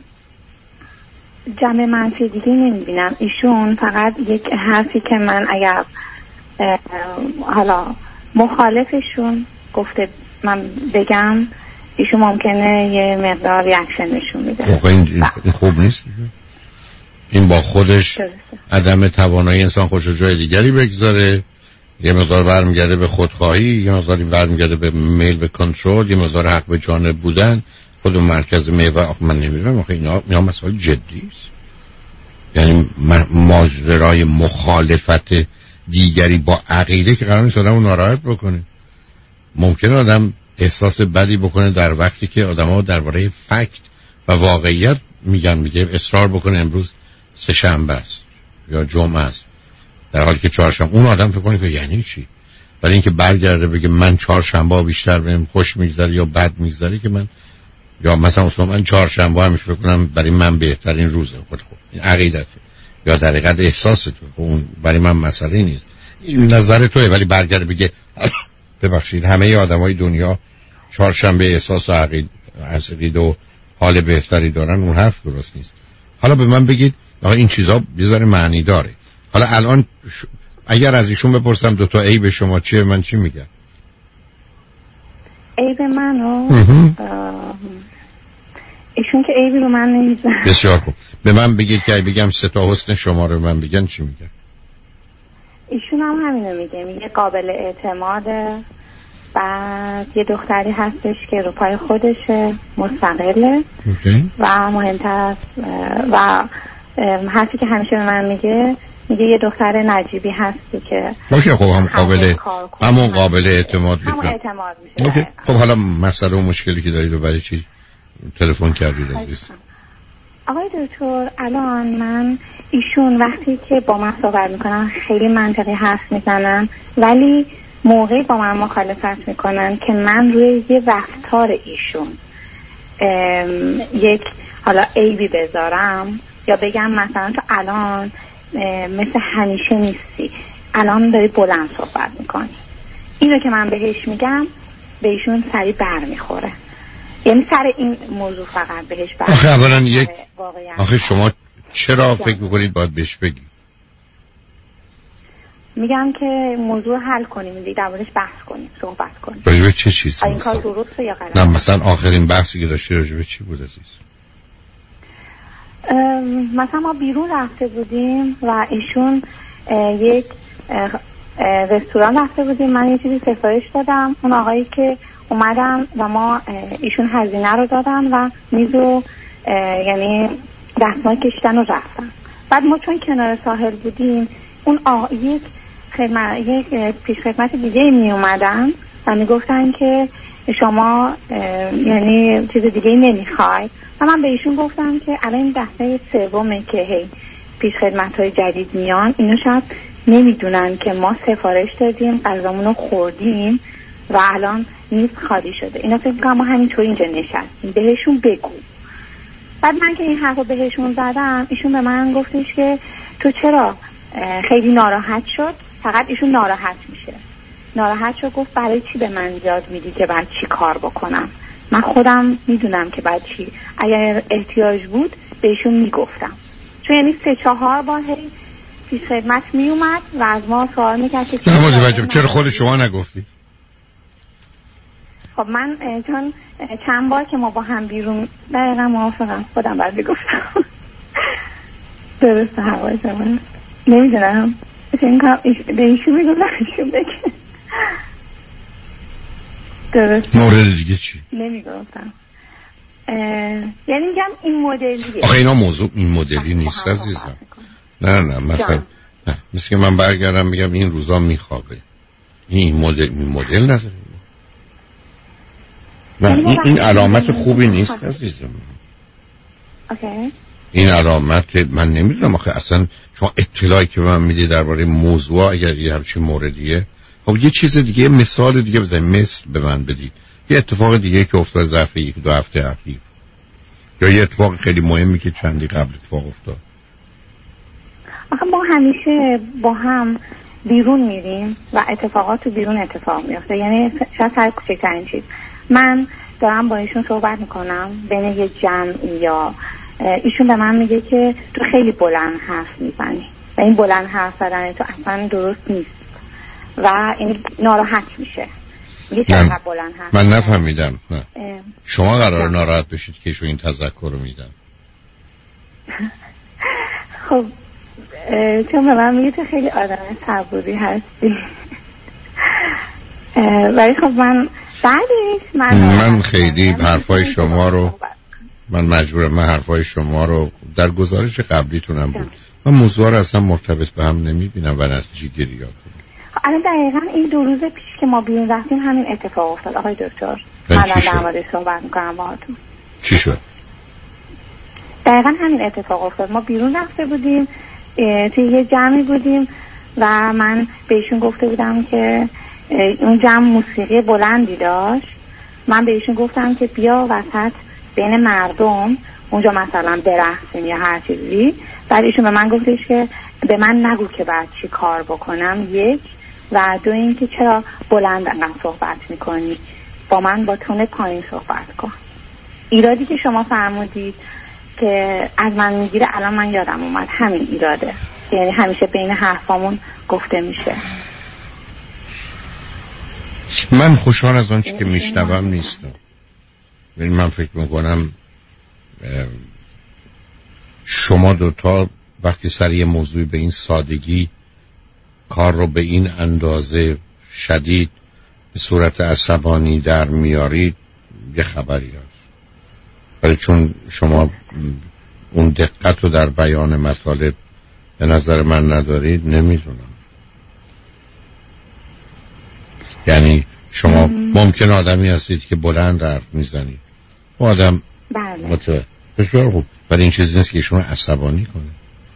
جنبه منفی دیگه نمیبینم. ایشون فقط یک حرفی که من اگر حالا مخالفشون گفته من بگم ایشون ممکنه یه مقدار ریاکشن نشون میده. این خوب نیست. این با خودش عدم توانایی انسان خودش رو جای دیگری بگذاره، یه مقدار برمیگرده به خودخواهی، یه مقدار برمیگرده به میل به کنترل، یه مقدار حق به جانب بودن، خود مرکز میوه. من نمیدونم آخه اینا مسائل جدی است. یعنی ماجرای مخالفت دیگری با عقیده که قرار نیست آدمو ناراحت بکنه. ممکنه آدم احساس بدی بکنه در وقتی که آدم‌ها درباره فکت و واقعیت میگه اصرار بکنه امروز سه شنبه است یا جمعه است، در حالی که چهارشنبه. اون آدم فکر کنه که یعنی چی؟ ولی اینکه برگرده بگه من چهارشنبه بیشتر بهم خوش میگذره یا بد میگذره، که من یا مثلا من چهارشنبه همیشه فکر کنم برای من بهترین روزه. خود این عقیدته یا در حقیقت احساس تو، اون برای من مسئله نیست. این نظر توئه. ولی برگرده بگه ببخشید همه آدمای دنیا چهارشنبه احساس و عقیده و حال بهتری دارن، اون حرف درست نیست. حالا به من بگید آقا این چیزا یه ذره معنی داره. حالا الان اگر از ایشون بپرسم دو تا عیب شما چیه، من چی میگم؟ عیب منو ایشون که عیبی رو من نمیزن. بسیار خوب. به من بگید که بگم سه تا حسن شما رو من بگن چی میگن؟ ایشون هم همینو میگه قابل اعتماده، بعد یه دختری هستش که رو پای خودشه، مستقله و مهمتر و حرفی که همیشه به من میگه یه دختر نجیبی هستی که خب هم قابل اعتماد میشه. خب حالا مسئله و مشکلی که دارید و برای چی تلفن کردید عزیز؟ آقای دکتر الان من ایشون وقتی که با من صحبت میکنن خیلی منطقی حرف میزنن، ولی موقعی با من مخالفت میکنن که من روی یه رفتار ایشون یک حالا عیبی بذارم یا بگم مثلا تو الان مثل همیشه نیستی، الان داری بلند صحبت میکنی، این رو که من بهش میگم به ایشون سریع بر میخوره. یعنی سر این موضوع فقط بهش بر آخه اولا یک آخه شما چرا فکر میکنید باید بهش بگی؟ میگم که موضوع حل کنیم دیگه، در موردش بحث کنیم، صحبت کنیم. راجبه چه چیزی؟ این کار درسته یا غلط؟ نه مثلا آخرین بحثی که داشتی راجبه چی بود عزیز؟ مثلا ما بیرون رفته بودیم و ایشون یک رستوران رفته بودیم، من یه چیزی سفارش دادم، اون آقایی که اومدم و ما ایشون هزینه رو دادن و میزو یعنی دستمال کشیدن و رفتن. بعد ما چون کنار ساحل بودیم اون یک پیش خدمت دیگه می اومدن و می گفتن که شما یعنی چیز دیگه نمیخواید و من به ایشون گفتم که الان این دسته سومه که هی پیش خدمت های جدید میان، اینا شاید نمیدونن که ما سفارش دادیم، غذامون رو خوردیم و الان میز خالی شده. اینا فکر کنم ما همینطور اینجا نشستیم، بهشون بگو. بعد من که این حرفو بهشون زدم ایشون به من گفتش که تو چرا خیلی ناراحت شد. فقط ایشون ناراحت شد گفت برای چی به من یاد میدی که باید چی کار بکنم؟ من خودم میدونم که باید چی، اگر احتیاج بود بهشون میگفتم. چون یعنی 3-4 بار پیش خدمت میومد و از ما سوال میکرد که چرا خود شما نگفتی؟ خب من چون چند بار که ما با هم بیرون دقیقا موافقم، خودم باید بگفتم درسته هوای شما نمیدونم این کار به ایشون میگفتم ایشون بگه درست. مورد دیگه چی؟ نمیگفتم یعنی میگم این مدلیه. آخه اینا موضوع این مدلی نیست عزیزم. نه مثلا نه مثل که من برگردم میگم این روزا میخوابه، این مدل نداره. نه این علامت خوبی نیست عزیزم. اوکی. این علامت من نمیدونم آخه اصلا شما اطلاعی که من میدی درباره موضوع اگر یه همچین موردیه، خب یه چیز دیگه مثال دیگه بزنید، مثل به من بدید یه اتفاق دیگه که افتاد ظرف 1-2 هفته اخیر، یا یه اتفاق خیلی مهمی که چندی قبل اتفاق افتاد. آخه ما همیشه با هم بیرون میریم و اتفاقات تو بیرون اتفاق میفته، یعنی شاید هر کوچکترین چیز من دارم با ایشون صحبت میکنم بین یه جمعی یا ایشون به من میگه که تو خیلی بلند حرف میزنی و این بلند حرف زدن تو اصلا درست نیست و این ناراحت میشه. من نفهمیدم. نه. شما قرار ناراحت بشید که ایشون این تذکر رو میدن؟ خب چون به من میگه تو خیلی آدم صبوری هستی ولی خب من من خیلی حرفای شما رو من حرفای شما رو در گزارش قبلیتونم بود من موضوع رو اصلا مرتبط به هم نمیبینم و نتیجه گیری کنم. الان دقیقا این 2 روز پیش که ما بیرون رفتیم همین اتفاق افتاد آقای دکتر. من در موردش صحبت میکنم باهاتون. چی شد؟ دقیقا همین اتفاق افتاد. ما بیرون رفته بودیم توی یه جمعی بودیم و من بهشون گفته بودم که اون جمع موسیقی بلندی داشت. من بهشون گفتم که بیا وسط بین مردم اونجا مثلا برقصیم یا هر چیزی. بعد ایشون به من گفتش که به من نگو که بعد چی کار بکنم، 1 و 2 اینکه چرا بلند انقدر صحبت میکنی، با من با تون پایین صحبت کن. ایرادی که شما فرمودید که از من میگیره الان من یادم اومد همین ایراده، یعنی همیشه بین حرفامون گفته میشه. من خوشحال از آنچه که میشنوم نیستم. من فکر میکنم شما دوتا وقتی سر یه موضوع به این سادگی کار رو به این اندازه شدید به صورت عصبانی در میارید یه خبری هست. ولی چون شما اون دقت رو در بیان مطالب به نظر من ندارید نمیدونم. یعنی شما ممکن آدمی هستید که بلند حرف میزنید و آدم بسیار خوب، ولی این چیزی نیست که ایشون عصبانی کنه.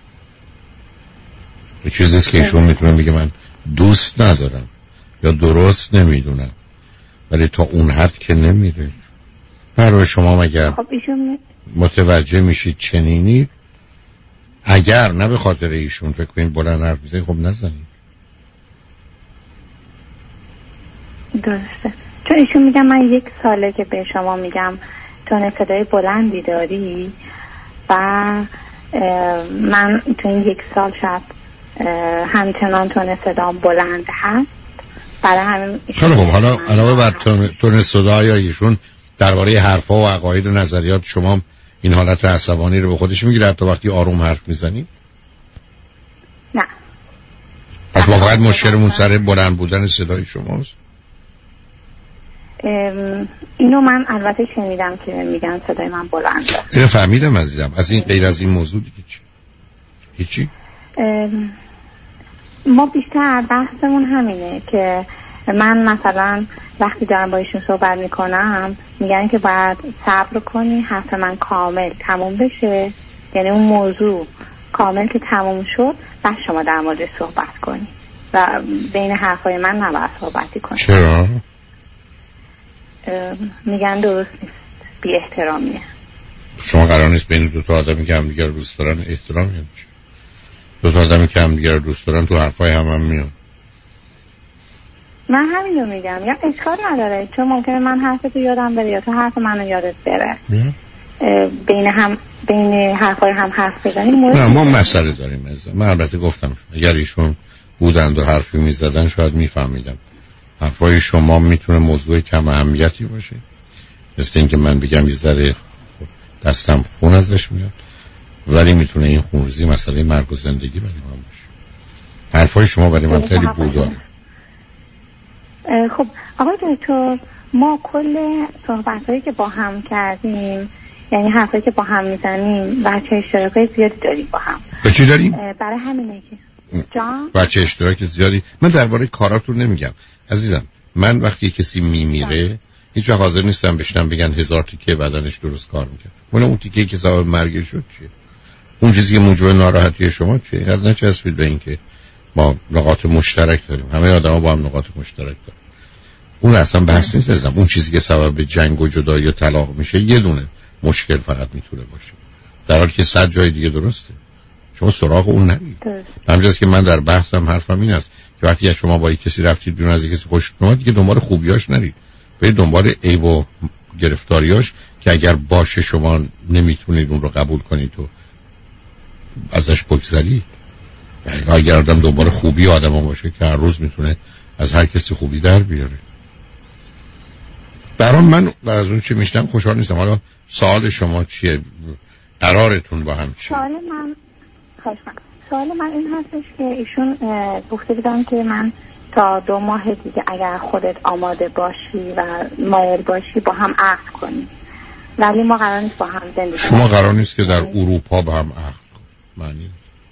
این چیزی نیست که ایشون میتونه بگه من دوست ندارم یا درست نمیدونم، ولی تا اون حد که نمیره. برای شما مگر متوجه میشید چنینی، اگر نه به خاطر ایشون فکر کنید بلند حرف میزنید خب نزنید. درسته، چون ایشون میگم من 1 ساله که به شما میگم تو صدای بلندی داری و من تو این 1 سال شاید همچنان تون صدام بلند هست. برای همین خیلی خوب، حالا علاوه بر تون صدا یا ایشون درباره حرفا و عقاید و نظریات شما این حالت عصبانی رو به خودش میگیره حتی وقتی آروم حرف میزنی؟ نه. پس ما فقط مشکلمون سر بلند بودن صدای شماست؟ اینو من البته شنیدم که میگن صدای من بلنده. اینو فهمیدم عزیزم. از این غیر از این موضوع دیگه چی؟ هیچی؟ ما بیشتر بحثمون همینه که من مثلا وقتی دارم با ایشون صحبت میکنم میگن که باید صبر کنی حرف من کامل تموم بشه، یعنی اون موضوع کامل که تموم شد بعد شما در مورد صحبت کنی و بین حرفای من نباید صحبتی کنی. چرا؟ میگن درست نیست، بی احترامیه. شما قرار نیست بین 2 تا آدمی که هم دیگر دوست دارن احترامی نمیشه؟ 2 تا آدمی که هم دیگر دوست دارن تو حرفای هم میان. من همینو میگم، یا اشکال نداره چون ممکنه من حرفتو یادم بره یا تو حرف منو یادت بره. بین حرفای هم حرف بزنیم. نه ما مسئله داریم. من البته گفتم اگر ایشون بودند و حرفی میزدن شاید میفهمیدم، حرفای شما میتونه موضوع کم اهمیتی باشه، مثل اینکه من بگم یه ذره دستم خون ازش میاد، ولی میتونه این خونریزی مسئله مرگ و زندگی برای من باشه. حرفای شما برای من خیلی بوداره. خب آقای دکتر، ما کل صحبت‌هایی که با هم کردیم، یعنی حرفایی که با هم میزنیم، بچه اشتراکای زیادی داریم با هم. به چی داریم؟ برای همینه که جان بچه اشتراک زیادی. من درباره کاراتون نمیگم عزیزم. من وقتی کسی میمیره هیچ وقت حاضر نیستم بشنم بگن 1000 تیکه بدنش درست کار میکنه. اون تیکه‌ای که سبب مرگ شد چیه؟ اون چیزی که موجب ناراحتی شما چیه؟ حد نچسبید به این که ما نقاط مشترک داریم. همه آدما با هم نقاط مشترک دارن. اون اصلا بحث نیست عزیزم. اون چیزی که سبب جنگ و جدایی و طلاق میشه یه دونه مشکل فقط میتونه باشه، در حالی که 100 جای دیگه درسته. شما سراغ اون نرید. همینجاست که من در بحثم حرفم این است که وقتی شما با کسی رفتید بیرون، از کسی خوشتون اومد، دیگه دنبال خوبیاش نرید، برید دنبال عیب و گرفتاریاش که اگر باشه شما نمیتونید اون رو قبول کنید و ازش بگذرید. اگر آدم دنبال خوبی آدم باشه که هر روز میتونه از هر کسی خوبی در بیاره. برام من از اون چه میشنم خوشحال نیستم. حالا سوال شما چیه؟ قرارتون با هم چیه؟ سوال من این هستش که ایشون گفته بودن که من تا 2 ماه دیگه اگر خودت آماده باشی و مایل باشی با هم عقد کنیم، ولی ما قرار نیست با هم زندگی کنیم. شما قرار نیست که در اروپا با هم عقد کنیم؟ معنی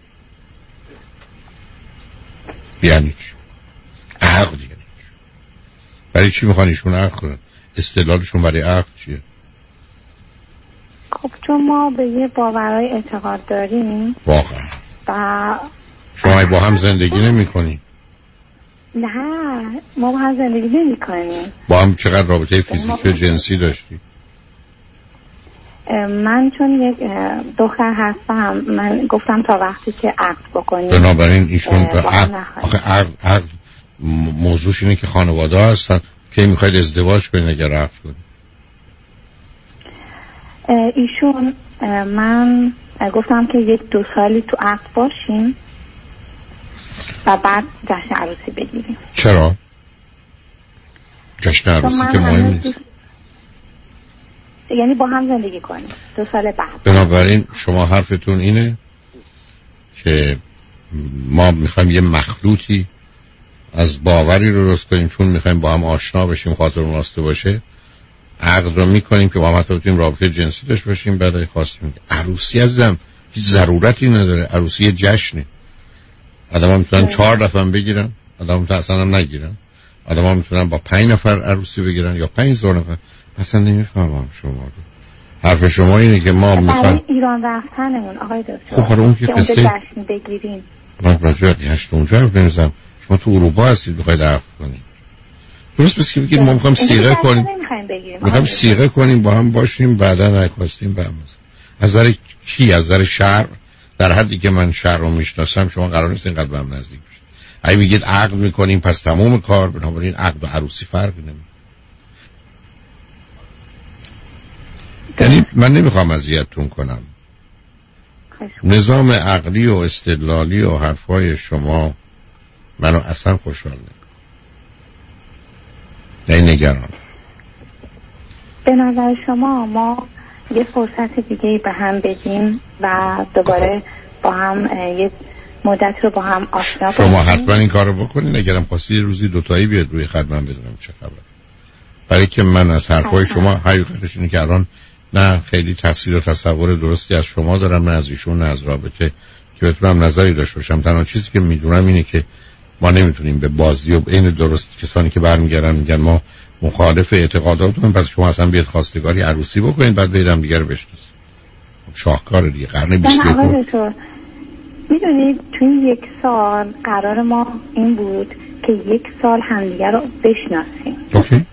یعنی چی؟ عقد یعنی چی؟ برای چی میخوان ایشون عقد کنن؟ استدلالشون برای عقد چیه؟ خب چون ما به یه باورهای اعتقاد داریم. واقعا و شما با هم زندگی نمی کنی؟ نه، ما با هم زندگی نمی کنیم. با هم چقدر رابطه فیزیکی و جنسی داشتی؟ من چون یک دختر هستم، من گفتم تا وقتی که عقد بکنیم. بنابراین ایشون عقد موضوعش اینه که خانواده هستن که میخواید ازدواج کنید اگر عقد کنید. ایشون من گفتم که 1-2 سالی تو عقد باشیم و بعد جشن عروسی بگیریم. چرا؟ جشن عروسی که مهم نیست. یعنی با هم زندگی کنیم 2 سال بعد. بنابراین شما حرفتون اینه که ما میخوایم یه مخلوطی از باوری رو درست کنیم، چون میخوایم با هم آشنا بشیم، خاطرمون راسته باشه، عقد رو میکنیم که با هم حتی بتونیم رابطه جنسی داشته باشیم. بعد خواستیم عروسی عزیزم هیچ ضرورتی نداره. عروسی یه جشنه. آدم‌ها میتونن 4 دفعه بگیرن، آدم‌ها اصلا هم نگیرن. آدم‌ها میتونن با 5 نفر عروسی بگیرن یا 5000 نفر. اصلا نمیفهمم شما رو. حرف شما اینه که ما میخوایم ایران رفتنمون آقای دکتر. خب اون که قصه جشن بگیریم. من راجعه هشت اونجا حرف نمیزنم. شما تو اروپا هستید میخواید عقد کنید. درست بس که بگید ما میخوایم صیغه کنیم. میخوایم صیغه کنیم با هم باشیم، بعدا نخواستیم به هم. از نظر کی؟ از نظر شرع، در حدی که من شرع رو میشناسم شما قرار نیست اینقدر به هم نزدیک بشید. اگه میگید عقد میکنیم پس تمام کار، بنابراین عقد و عروسی فرق نمیکنه. یعنی من نمیخوام اذیتتون کنم. نظام عقلی و استدلالی و حرفای شما منو اصلا خوشحال نمیکنه. نه نگران. به نظر شما ما یه فرصت دیگه به هم بدیم و دوباره با هم یه مدت رو با هم آشنا بشیم؟ شما حتما این کارو بکنین. اگرم خواستی روزی 2 تایی بیاد روی خط من بدونم چه خبر. برای که من از حرفای شما حقیقتش اینه که الان نه خیلی تفسیر و تصور درستی از شما دارم، نه از ایشون، نه از رابطه که بتونم نظری داشته باشم. تنها چیزی که میدونم اینه که ما نمیتونیم به بازی و این درست کسانی که برمیگردن میگن ما مخالف اعتقاداتون، پس شما اصلا بیاد خواستگاری عروسی بکنید بعد برید دیگه رو بشناسید. شاهکار دیگه قرن 21. میدونید توی 1 سال قرار ما این بود که 1 سال همدیگه رو بشناسیم. اوکی.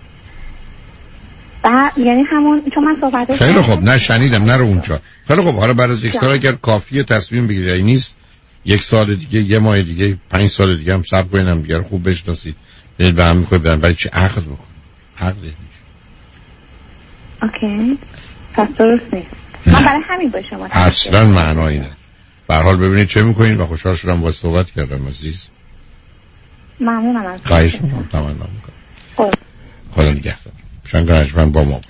یعنی همون چون من صحبت خیلی خوب نشنیدم نرو اونجا. خیلی خوب حالا بعد از 1 سال اگر کافیه تصمیم بگیرید نیست 1 سال دیگه، 1 ماه دیگه، 5 سال دیگه هم صبر کنید هم دیگه رو خوب بشناسید. برید به هم میخواید برای چی عقد بکنید؟ عقد نمیشه. اوکی. پس درست نیست. من برای همین با شما اصلا معنایی نه. به هر حال ببینید چه میکنین و خوشحال شدم باهات صحبت کردم عزیز. ممنونم از خواهش میکنم. تمنا میکنم. خدا نگهدار. شنگرجمن با ما.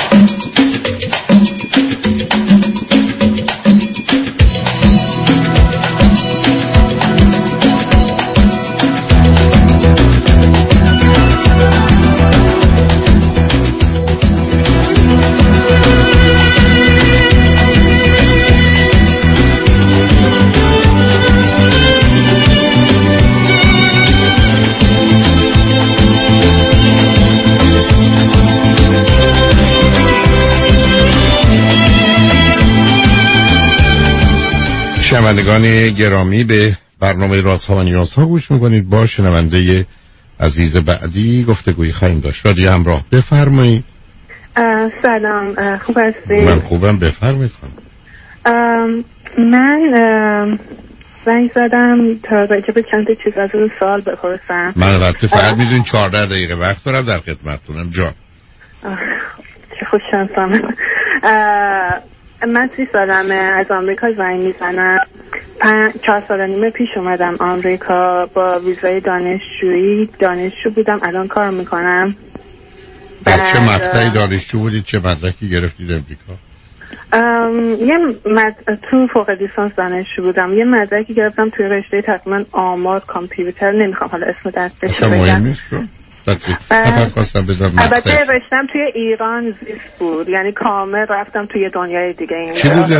شنوندگان گرامی، به برنامه رازها و نیازها گوش میکنید. با شنونده عزیز بعدی گفتگویی خواهیم داشت. رادیو همراه، بفرمایید. سلام، خوب هستی؟ من خوبم، بفرمایید. من زنگ زدم تا راجع به چند چیز از اون سوال بپرسم. من البته فقط میدونی 14 دقیقه وقت دارم، در خدمتتونم. جان چه خوش شانسم. من 30 سالمه، از آمریکا زنگ میزنم. 4 سال و نیم پیش اومدم آمریکا با ویزای دانشجو بودم. الان کار میکنم. در چه مقطعی دانشجو بودید؟ چه مدرکی گرفتید امریکا؟ تو فوق لیسانس دانشجو بودم. یه مدرکی گرفتم توی رشته تقریبا آمار کامپیوتر، نمیخوام حالا اسم دستش اصلا مهم نیست. البته رشتم توی ایران زیست بود، یعنی کامل رفتم توی دنیای دیگه. چی بود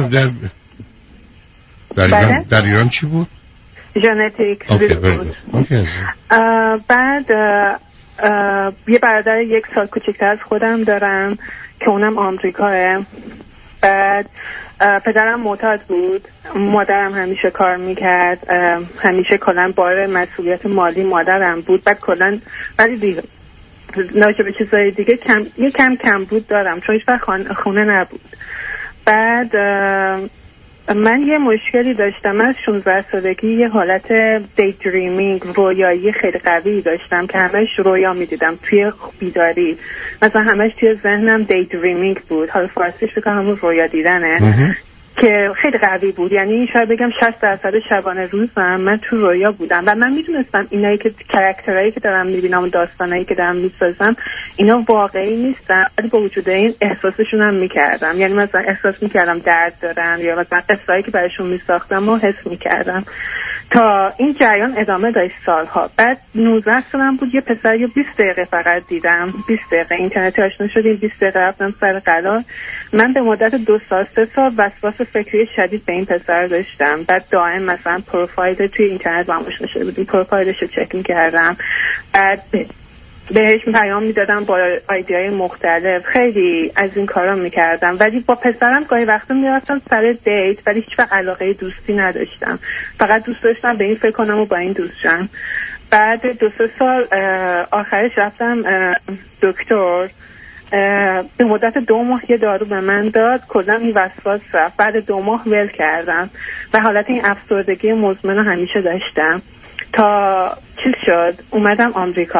در ایران چی بود؟ ژنتیک بود. بعد یه برادر 1 سال کوچکتر از خودم دارم که اونم آمریکاه. بعد پدرم معتاد بود، مادرم همیشه کار میکرد، همیشه کلن بار مسئولیت مالی مادرم بود. بعد کلن ولی ناچه به چیزای دیگه کم بود دارم، چون هیچ وقت خونه نبود. بعد من یه مشکلی داشتم. من از 16 سالگی یه حالت دی دریمینگ، رویایی خیلی قوی داشتم که همش رویا میدیدم توی بیداری. مثلا همش توی ذهنم دی دریمینگ بود. حالا فارسیش بکنم همون رویا دیدنه که خیلی قوی بود. یعنی شاید بگم 60% شبانه روزم من تو رویا بودم و من میدونستم اینایی که کاراکترایی که دارم میبینم و داستانایی که دارم میسازم اینا واقعی نیستن، ولی با وجود این احساسشون هم میکردم. یعنی مثلا احساس میکردم درد دارن یا مثلا قصه‌ای که براشون میساختم و حس میکردم. تا این جریان ادامه داشت سالها. بعد 19 سالم بود، یه پسر 20 دقیقه فقط دیدم. 20 دقیقه اینترنت آشنا شدیم، 20 دقیقه رفتم سر قرار. من به مدت 2 سال 3 سال وسواس فکری شدید به این پسر داشتم. بعد دائم مثلا پروفایل توی اینترنت با هم آشنا شده بودیم، پروفایلش رو چک می‌کردم. بعد بهش پیام میدادم با ایده‌های مختلف. خیلی از این کارا میکردم. ولی با پسرم گاهی وقتا میرفتم سر دیت، ولی هیچ وقت علاقه دوستی نداشتم. فقط دوست داشتم به این فکر کنم و با این دوست شم. بعد 2-3 سال آخرش رفتم دکتر. به مدت 2 ماه یه دارو به من داد، کلا این وسواس رفت. بعد 2 ماه ول کردم و حالت این افسردگی مزمن رو همیشه داشتم تا چیز شد اومدم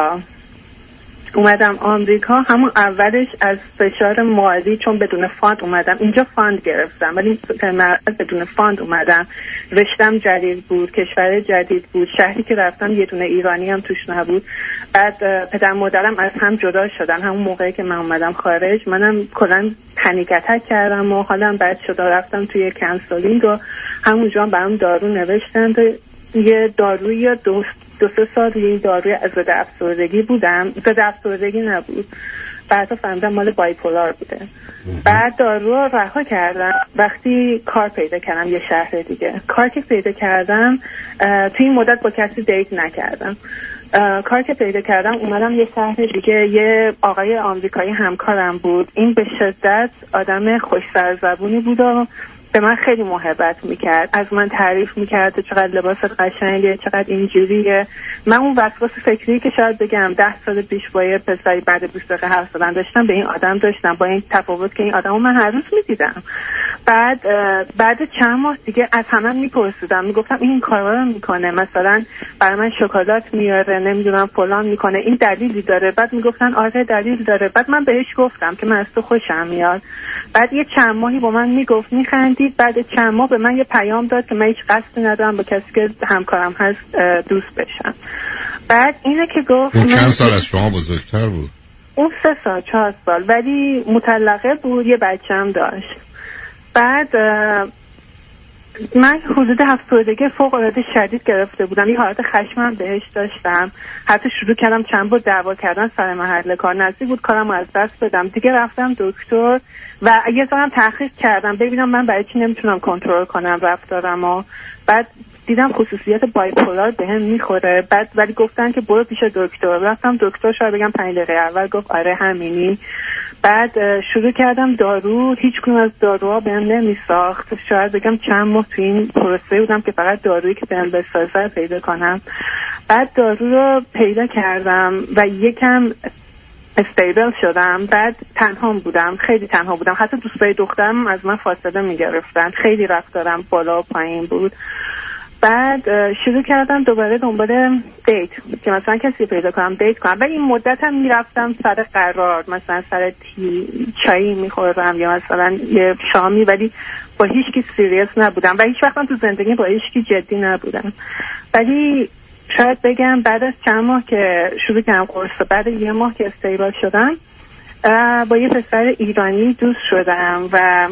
آمریکا. همون اولش از فشار مالی، چون بدون فاند اومدم اینجا، فاند گرفتم ولی بدون فاند اومدم. رشتم جدید بود، کشور جدید بود، شهری که رفتم یه دونه ایرانی هم توش نبود. بعد پدر مادرم از هم جدا شدن همون موقعی که من اومدم خارج. منم کلا پنیک اتک کردم و حالم بد شد، رفتم توی کانسلینگ و همونجا برام دارو نوشتن. یه داروی 2-3 سال یه داروی از ضد افسردگی بودم، ضد افسردگی نبود. بعدا فهمیدم مال بایپولار بوده. بعد دارو رو رها کردم. وقتی کار پیدا کردم یه شهر دیگه، کار که پیدا کردم توی این مدت با کسی دیت نکردم. کار که پیدا کردم اومدم یه شهر دیگه. یه آقای آمریکایی همکارم بود. این به شدت آدم خوش سرزبونی بود و به من خیلی محبت میکرد، از من تعریف میکرد چقدر لباست قشنگه، چقدر اینجوریه. من اون وسواس فکری که شاید بگم 10 سال پیش با یه پسری بعد 20 دقیقه حرف زدن داشتم، به این آدم داشتم، با این تفاوت که این آدمو من هر روز میدیدم. بعد چند ماه دیگه از همه میپرسیدم، میگفتم این کارا رو میکنه، مثلا برای من شکلات میاره، نمیدونم فلان میکنه، این دلیلی داره؟ بعد میگفتن آره دلیل داره. بعد من بهش گفتم که من از تو خوشم میاد. بعد یه چند ماهی با من میگفت، میخندید. بعد چند ماه به من یه پیام داد که من هیچ قصدی ندارم با کسی که همکارم هست دوست بشم. بعد اینه که گفت اون چند سال از شما بزرگتر بود؟ اون 3 سال 4 سال، ولی مطلقه بود، یه بچه هم داشت. بعد من حدود 7 سالگی فوق العاده شدید گرفته بودم، یه حالت خشمم بهش داشتم، حتی شروع کردم چند بار دعوا کردن سر محل کار، نزدیک بود کارم از دست بدم دیگه. رفتم دکتر و یه ذره تحقیق کردم ببینم من برای چی نمیتونم کنترل کنم رفتارمو. بعد دیدم خصوصیت بایپولار بهم میخوره. بعد ولی گفتن که برو پیش دکتر. رفتم دکتر، شاید بگم 5 دقیقه اول گفت آره همینی. بعد شروع کردم دارو، هیچ کدوم از داروها بهم نمیساخت. شاید بگم چند ماه تو این پروسه بودم که فقط دارویی که بهم بسازه پیدا کنم. بعد دارو رو پیدا کردم و یکم استیبل شدم. بعد تنها بودم، خیلی تنها بودم، حتی دوستای دخترم از من فاصله میگرفتن، خیلی رفتارم بالا و پایین بود. بعد شروع کردم دوباره دنبال دیت که مثلا کسی پیدا کنم دیت کنم. و این مدت هم میرفتم سر قرار، مثلا سر چایی میخوردم یا مثلا یه شامی، ولی با هیچ کی سیریس نبودم و هیچ وقتم تو زندگی با هیچ کی جدی نبودم. ولی شاید بگم بعد از چند ماه که شروع کردم قرص، بعد 1 ماه که استیبل شدم با یه پسر ایرانی دوست شدم و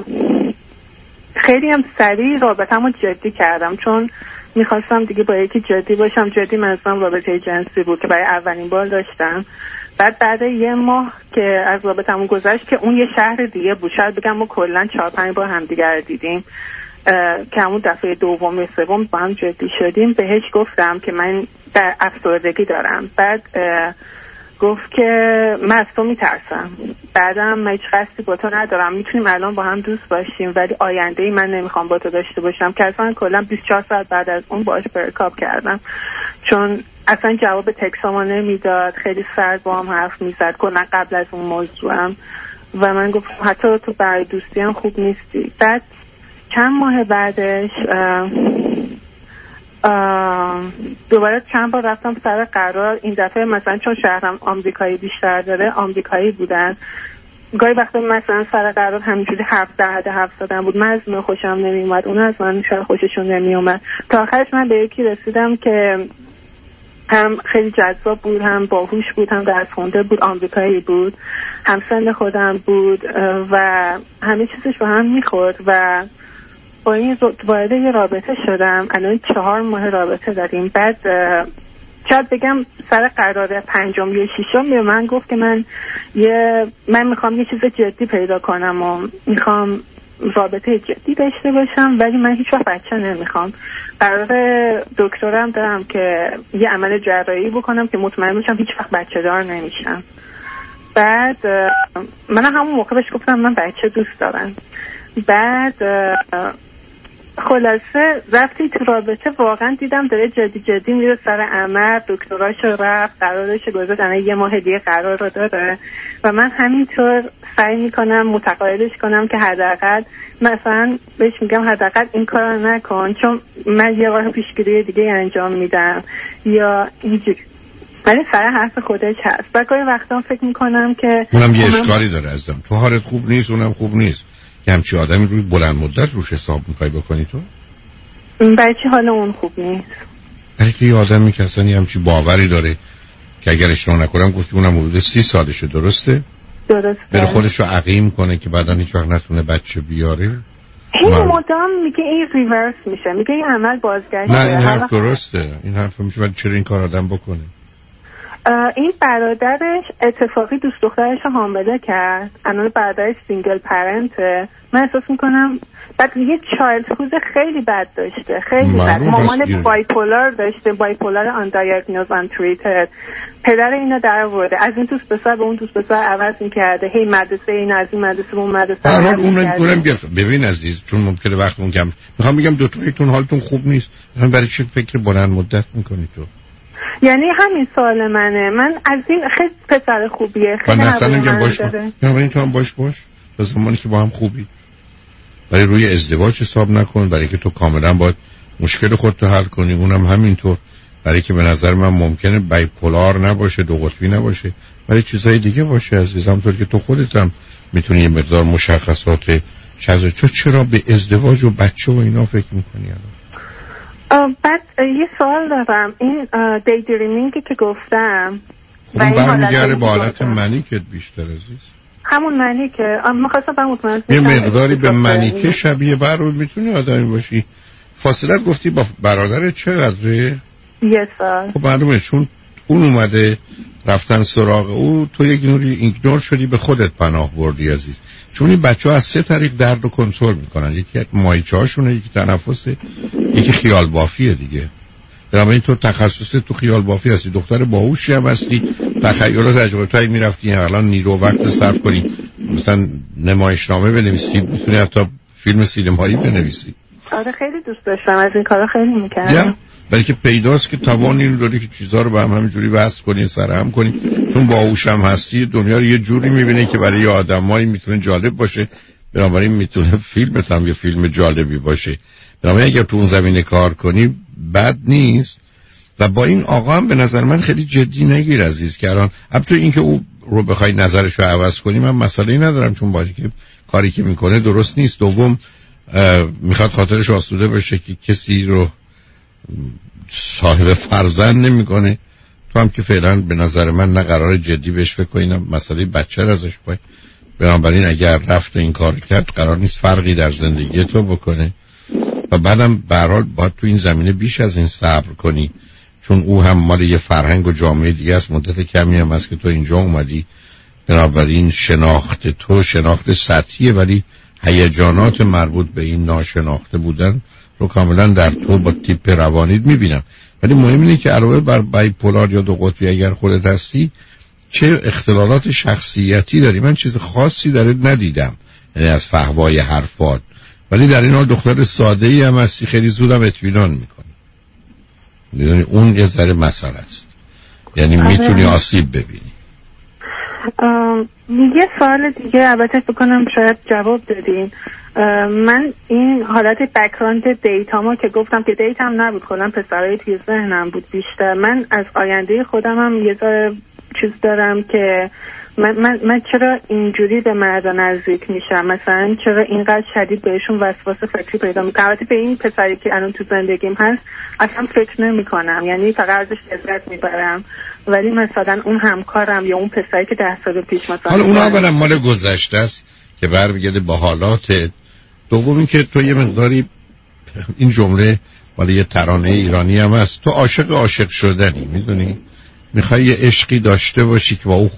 خیلی هم سریع رابطه‌مو جدی کردم، چون میخواستم دیگه با یکی جدی باشم. جدی منظورم رابطه جنسی بود که برای اولین بار داشتم. بعد 1 ماه که از رابطه‌مون گذشت که اون یه شهر دیگه بود، شاید بگم ما کلا 4-5 بار همدیگه رو دیدیم، که همون دفعه دوم یا سوم با هم جدی شدیم. بهش گفتم که من در افسردگی دارم. بعد گفت که من از تو میترسم، بعدم من هیچ قصدی با تو ندارم، میتونیم الان با هم دوست باشیم ولی آینده‌ای من نمیخوام با تو داشته باشم. که اصلا کلا 24 ساعت بعد از اون باهاش برکاپ کردم، چون اصلا جواب تکسامو نمیداد، خیلی سرد با هم حرف میزد کلا قبل از اون موضوعم و من گفتم حتی تو برای دوستی هم خوب نیستی. بعد چند ماه بعدش دوباره چند بار رفتم سر قرار. این دفعه مثلا چون شهرم آمریکایی بیشتر داره، آمریکایی بودن. گاهی وقتا مثلا سر قرار همینجوری حرف زدن بود، من از اون خوشم نمیومد، اون از من شاید خوششون نمیومد. تا آخرش من به یکی رسیدم که هم خیلی جذاب بود، هم باهوش بود، هم درس خونده بود، آمریکایی بود، هم سن خودم بود و همه چیزش با هم میخورد و با این وارد یه رابطه شدم. الان 4 ماه رابطه داریم. بعد شاید بگم سر قرار 5 یا 6 به من گفت که من میخوام یه چیز جدی پیدا کنم و میخوام رابطه جدی داشته باشم، ولی من هیچ وقت بچه نمیخوام. قرار دکترم دارم که یه عمل جراحی بکنم که مطمئن باشم هیچ وقت بچه دار نمیشم. بعد من همون موقع بهش گفتم من بچه دوست دارم. بعد خلاصه رفتی تو رابطه، واقعا دیدم داره جدی میره سر عمل، دکتراشو رفت، قرارش گذاشت، الان 1 ماه دیگه قرار رو داره و من همینطور سعی میکنم متقاعدش کنم که حداقل مثلا بهش میگم حداقل این کارو نکن، چون من یه راه پیشگیری دیگه انجام میدم یا اینجوری. ولی سر حرف خودش هست. و گاهی وقتا فکر میکنم که اونم یه اشکالی داره ازم، تو حالت خوب نیست اونم خوب نیست، که همچی آدمی روی بلند مدت روش حساب میخوای بکنی تو؟ برای چی حال اون خوب نیست؟ برای که یه آدمی که اصلا همچی باوری داره که اگر اشتباه نکنم گفتی اونم حدود 30 سالشه، درسته؟ بره خودشو عقیم کنه که بعدا هیچ وقت نتونه بچه بیاره. این مدام میگه این ریورس میشه، میگه این عمل بازگشته. نه این حرف درسته، این حرف میشه، ولی چرا این کار آدم بکنه؟ این برادرش اتفاقی دوست دخترش رو حامله کرد، الان برادرش سینگل پرنته. من احساس میکنم بعد یه چایلدهود خیلی بد داشته، خیلی بد. مامان بایپولار داشته، بایپولار آن دایگنوز آن تریتد. پدر اینو در آورده، از این دوست پسر به اون دوست پسر عوض میکرده، هی مدرسه این از این مدرسه به اون مدرسه. اونم ببین عزیز، چون ممکنه وقتمون کم، میخوام بگم دو تایتون حالتون خوب نیست، مثلا برای چه فکر بلند مدت میکنی تو؟ یعنی همین سوال منه. من از این خیلی پسر خوبیه، خیلی حواسم باش داره. یعنی تو هم باش تا زمانی که با هم خوبی. برای روی ازدواج حساب نکن، برای که تو کاملا باید مشکل خودتو حل کنی، اونم همینطور. برای که به نظر من ممکنه بایپولار نباشه، 2 قطبی نباشه، برای چیزهای دیگه باشه عزیزم. همونطور که تو خودت هم میتونی یه مقدار مشخصات تو چرا به ازدواج و بچه و اینا فکر میکنی الان؟ بعد یه سوال دارم، این دی دریمینگی که گفتم اون برمیگره به حالت منیکت بیشتر عزیز. همون منیکه می‌خواستم مطمئن یه مقداری به منیکه شبیه برود میتونی آدمی باشی. فاصلت گفتی با برادرت چقدره؟ یه سال. خب معلومه چون اون اومده رفتن سراغ او، تو یک نوری ایگنور شدی، به خودت پناه بردی عزیز. چون این بچه‌ها از 3 طریق درد رو کنترل میکنن، یکی مایچه‌هاشونه، یکی تنفسه، یکی خیال بافیه دیگه. بنابراین تو تخصصت تو خیال بافی هستی، دختر باهوشی هم هستی، تخیل و تجربه‌ای میرفتی الان نیرو وقت صرف کنی مثلا نمایشنامه بنویسی، میتونی حتی فیلم سینمایی بنویسی. آره خیلی دوست داشتم، از این کارا خیلی میکردم. بلکه پیداست که توان این داری که چیزا رو به هم همینجوری وصل کنی، سرهم کنی. چون باهوش هم هستی، دنیا رو یه جوری میبینی که برای یه آدمایی میتونه جالب باشه، بنابراین میتونه فیلمت هم یه فیلم جالبی باشه. بنابراین اگر تو اون زمینه کار کنی بد نیست. و با این آقا هم به نظر من خیلی جدی نگیر عزیز، که الان البته این که او رو بخوای نظرش رو عوض کنی من مسئله‌ای ندارم، چون باشه که کاری که میکنه درست نیست. دوم میخواد خاطرش آسوده بشه که کسی رو صاحب فرزند نمیکنه. تو هم که فعلا به نظر من نه قرار جدی بهش فکر کنی نه مسئله بچه رو ازش پای. بنابراین اگر رفت این کار کرد قرار نیست فرقی در زندگی تو بکنه. و بعدم به هر حال باید تو این زمینه بیش از این صبر کنی، چون او هم مال یه فرهنگ و جامعه دیگه است. مدت کمی هم هست که تو اینجا اومدی، بنابراین شناخت تو شناخت سطحیه، ولی هیجانات مربوط به این ناشناخته بودن رو کاملا در تو با تیپ روانیت میبینم. ولی مهم اینه که علاوه بر بایپولار یا دو قطبی اگر خودت هستی چه اختلالات شخصیتی داری. من چیز خاصی درت ندیدم، یعنی از فحوای حرفات، ولی در این حال دختر ساده‌ای هم هستی، خیلی زودم اطمینان میکنی. میدونی اون یه ذره مسئله است، یعنی میتونی آسیب ببینی. یه سوال دیگه البته بکنم شاید جواب دادین. من این حالت بک‌گراند دیتامو که گفتم که دیتام نبود، کلا پسرای توی ذهنم بود بیشتر. من از آینده خودم هم یه ذره چیز دارم که من چرا اینجوری به مردا نزدیک میشم، مثلا چرا اینقدر شدید بهشون وسواس فکری پیدا میکنم. البته به این پسری که الان تو زندگیم هست اصلا فکر نمیکنم، یعنی فقط ازش لذت میبرم، ولی مثلا اون همکارم یا اون پسری که 10 سال پیش مثلا حالا اون اولا مال گذشته است که برمیگرده با حالات. دوم این که تو یه مقداری این جمله مال یه ترانه ایرانی هم هست، تو عاشق شدنی، میدونی میخوای یه عشقی داشته باشی که با او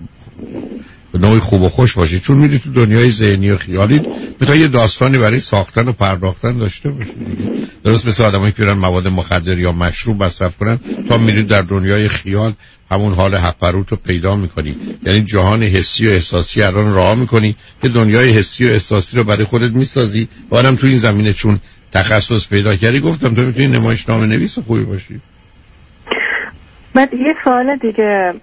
به نوعی خوب و خوش باشی، چون میری تو دنیای ذهنی و خیالی میخوای یه داستانی برای ساختن و پرداختن داشته باشی دیگه. درست مثل آدمایی که میرن مواد مخدر یا مشروب مصرف کنن، تا میری در دنیای خیال همون حال هپروت رو پیدا میکنی، یعنی جهان حسی و احساسی الان راه میکنی، یه دنیای حسی و احساسی رو برای خودت میسازی. بعدم تو این زمینه چون تخصص پیدا کردی، گفتم تو میتونی نمایشنامه نویس خوبی باشی. بعد یه سوال دیگه،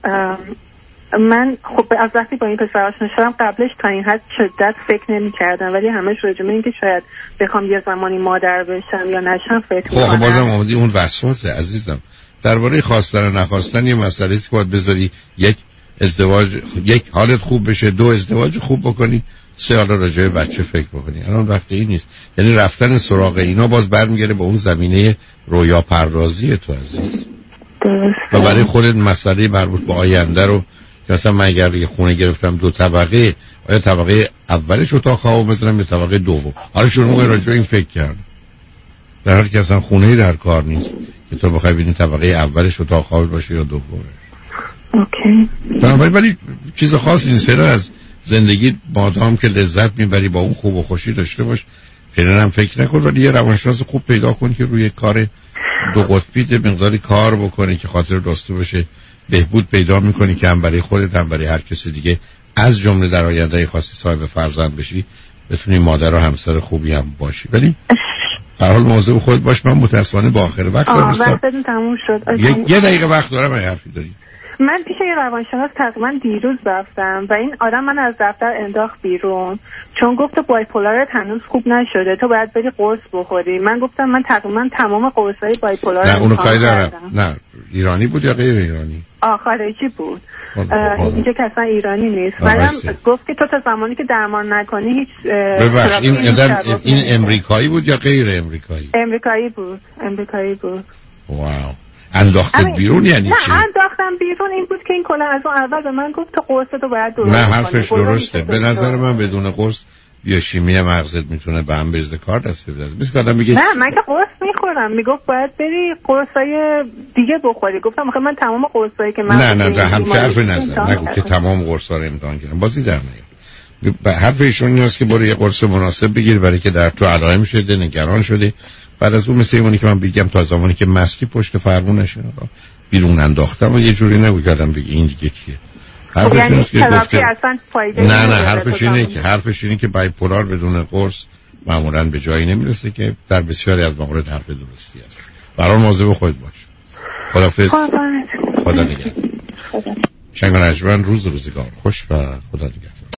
من خب از وقتی با این پسر آشنا شدم قبلش تا این حد شدت فکر نمی کردم، ولی همش راجع به این که شاید بخوام یه زمانی مادر بشم یا نشم فکر می‌کنم. خب بازم اومدی اون وسواسه عزیزم. درباره خواستن و نخواستن یه مسئله است که باید بذاری یک ازدواج، یک حالت خوب بشه، 2 ازدواج خوب بکنی، 3 حالا راجع به بچه فکر بکنی. الان وقت این نیست. یعنی رفتن سراغ اینا باز برمیگره به اون زمینه رویا پردازی تو عزیز. و برای خودت مسئله مربوط به آینده رو که مثلا من اگر یه خونه گرفتم 2 طبقه، آیا طبقه اولش اتاق خواب بزنم یا طبقه دوم؟ حالا شروع راجع به این فکر کردم، در حالی که اصلا خونه‌ای در کار نیست که تو بخوای ببینی طبقه اولش اتاق خواب باشه یا دومش. اوکی. ولی چیز خاصی نیست. فعلا از زندگی مادام که لذت میبری با اون خوب و خوشی داشته باش. فعلا هم فکر نکن، ولی یه روانشناس خوب پیدا کن که روی کار 2 قطبی مقداری کار بکنه که خاطر داشته باشه. بهبود پیدا میکنی که هم برای خودت هم برای هر کسی دیگه، از جمله در آینده خاصی صاحب فرزند بشی، بتونی مادر و همسر خوبی هم باشی. ولی هر حال مواظب خودت باش. من متاسفانه با آخر وقت وقتتون تموم شد. یه دقیقه وقت دارم. اگه حرفی داری؟ من پیش یه روانشناس تقریبا دیروز رفتم و این آدم من از دفتر انداخت بیرون، چون گفت بایپولارت هنوز خوب نشده، تو باید بری قرص بخوری. من گفتم من تقریبا تمام قرصای بایپولار نه اونو کاری دارم. نه ایرانی بود یا غیر ایرانی؟ خارجی بود، اینجا که اصلا ایرانی نیست. بعدم گفت که تو تا زمانی که درمان نکنی هیچ ببخش این امریکایی بود یا غیر امریکایی؟ امریکایی بود. واو. انداختت بیرون یعنی چی؟ نه انداختم بیرون این بود که این کلا از اون اول به من گفت تو قرصتو باید درست کنی. نه حرفش درسته. به نظر من بدون قرص بیوشیمی مغزت میتونه به هم بریزه کار دست بده. مثل آدم میگه نه من که قرص میخورم، میگفت باید بری قرصای دیگه بخوری. گفتم آخه من تمام قرصایی که من نه همچه حرفی نزن. نگو که تمام قرصا رو امتحان کردم. بازی در میاد. حرف ایشون اینه که برو یه قرص مناسب بگیر برای که در تو علائم شده، نگران شده. بعد از اون مثل اونی که من بگم تا زمانی که مستی پشت فرمون نشه بیرون انداختم و یه جوری نگم بگی این دیگه کیه. یعنی تراپی اصلا فایده نه حرفش اینه که بایپولار بدون قرص معمولاً به جایی نمیرسه که در بسیاری از موارد حرف درستی است. برای مواظب خودت باش. خداحافظ. خدا نگهدار. شنگ و نجمن روزگار خوش و خدا نگهدار.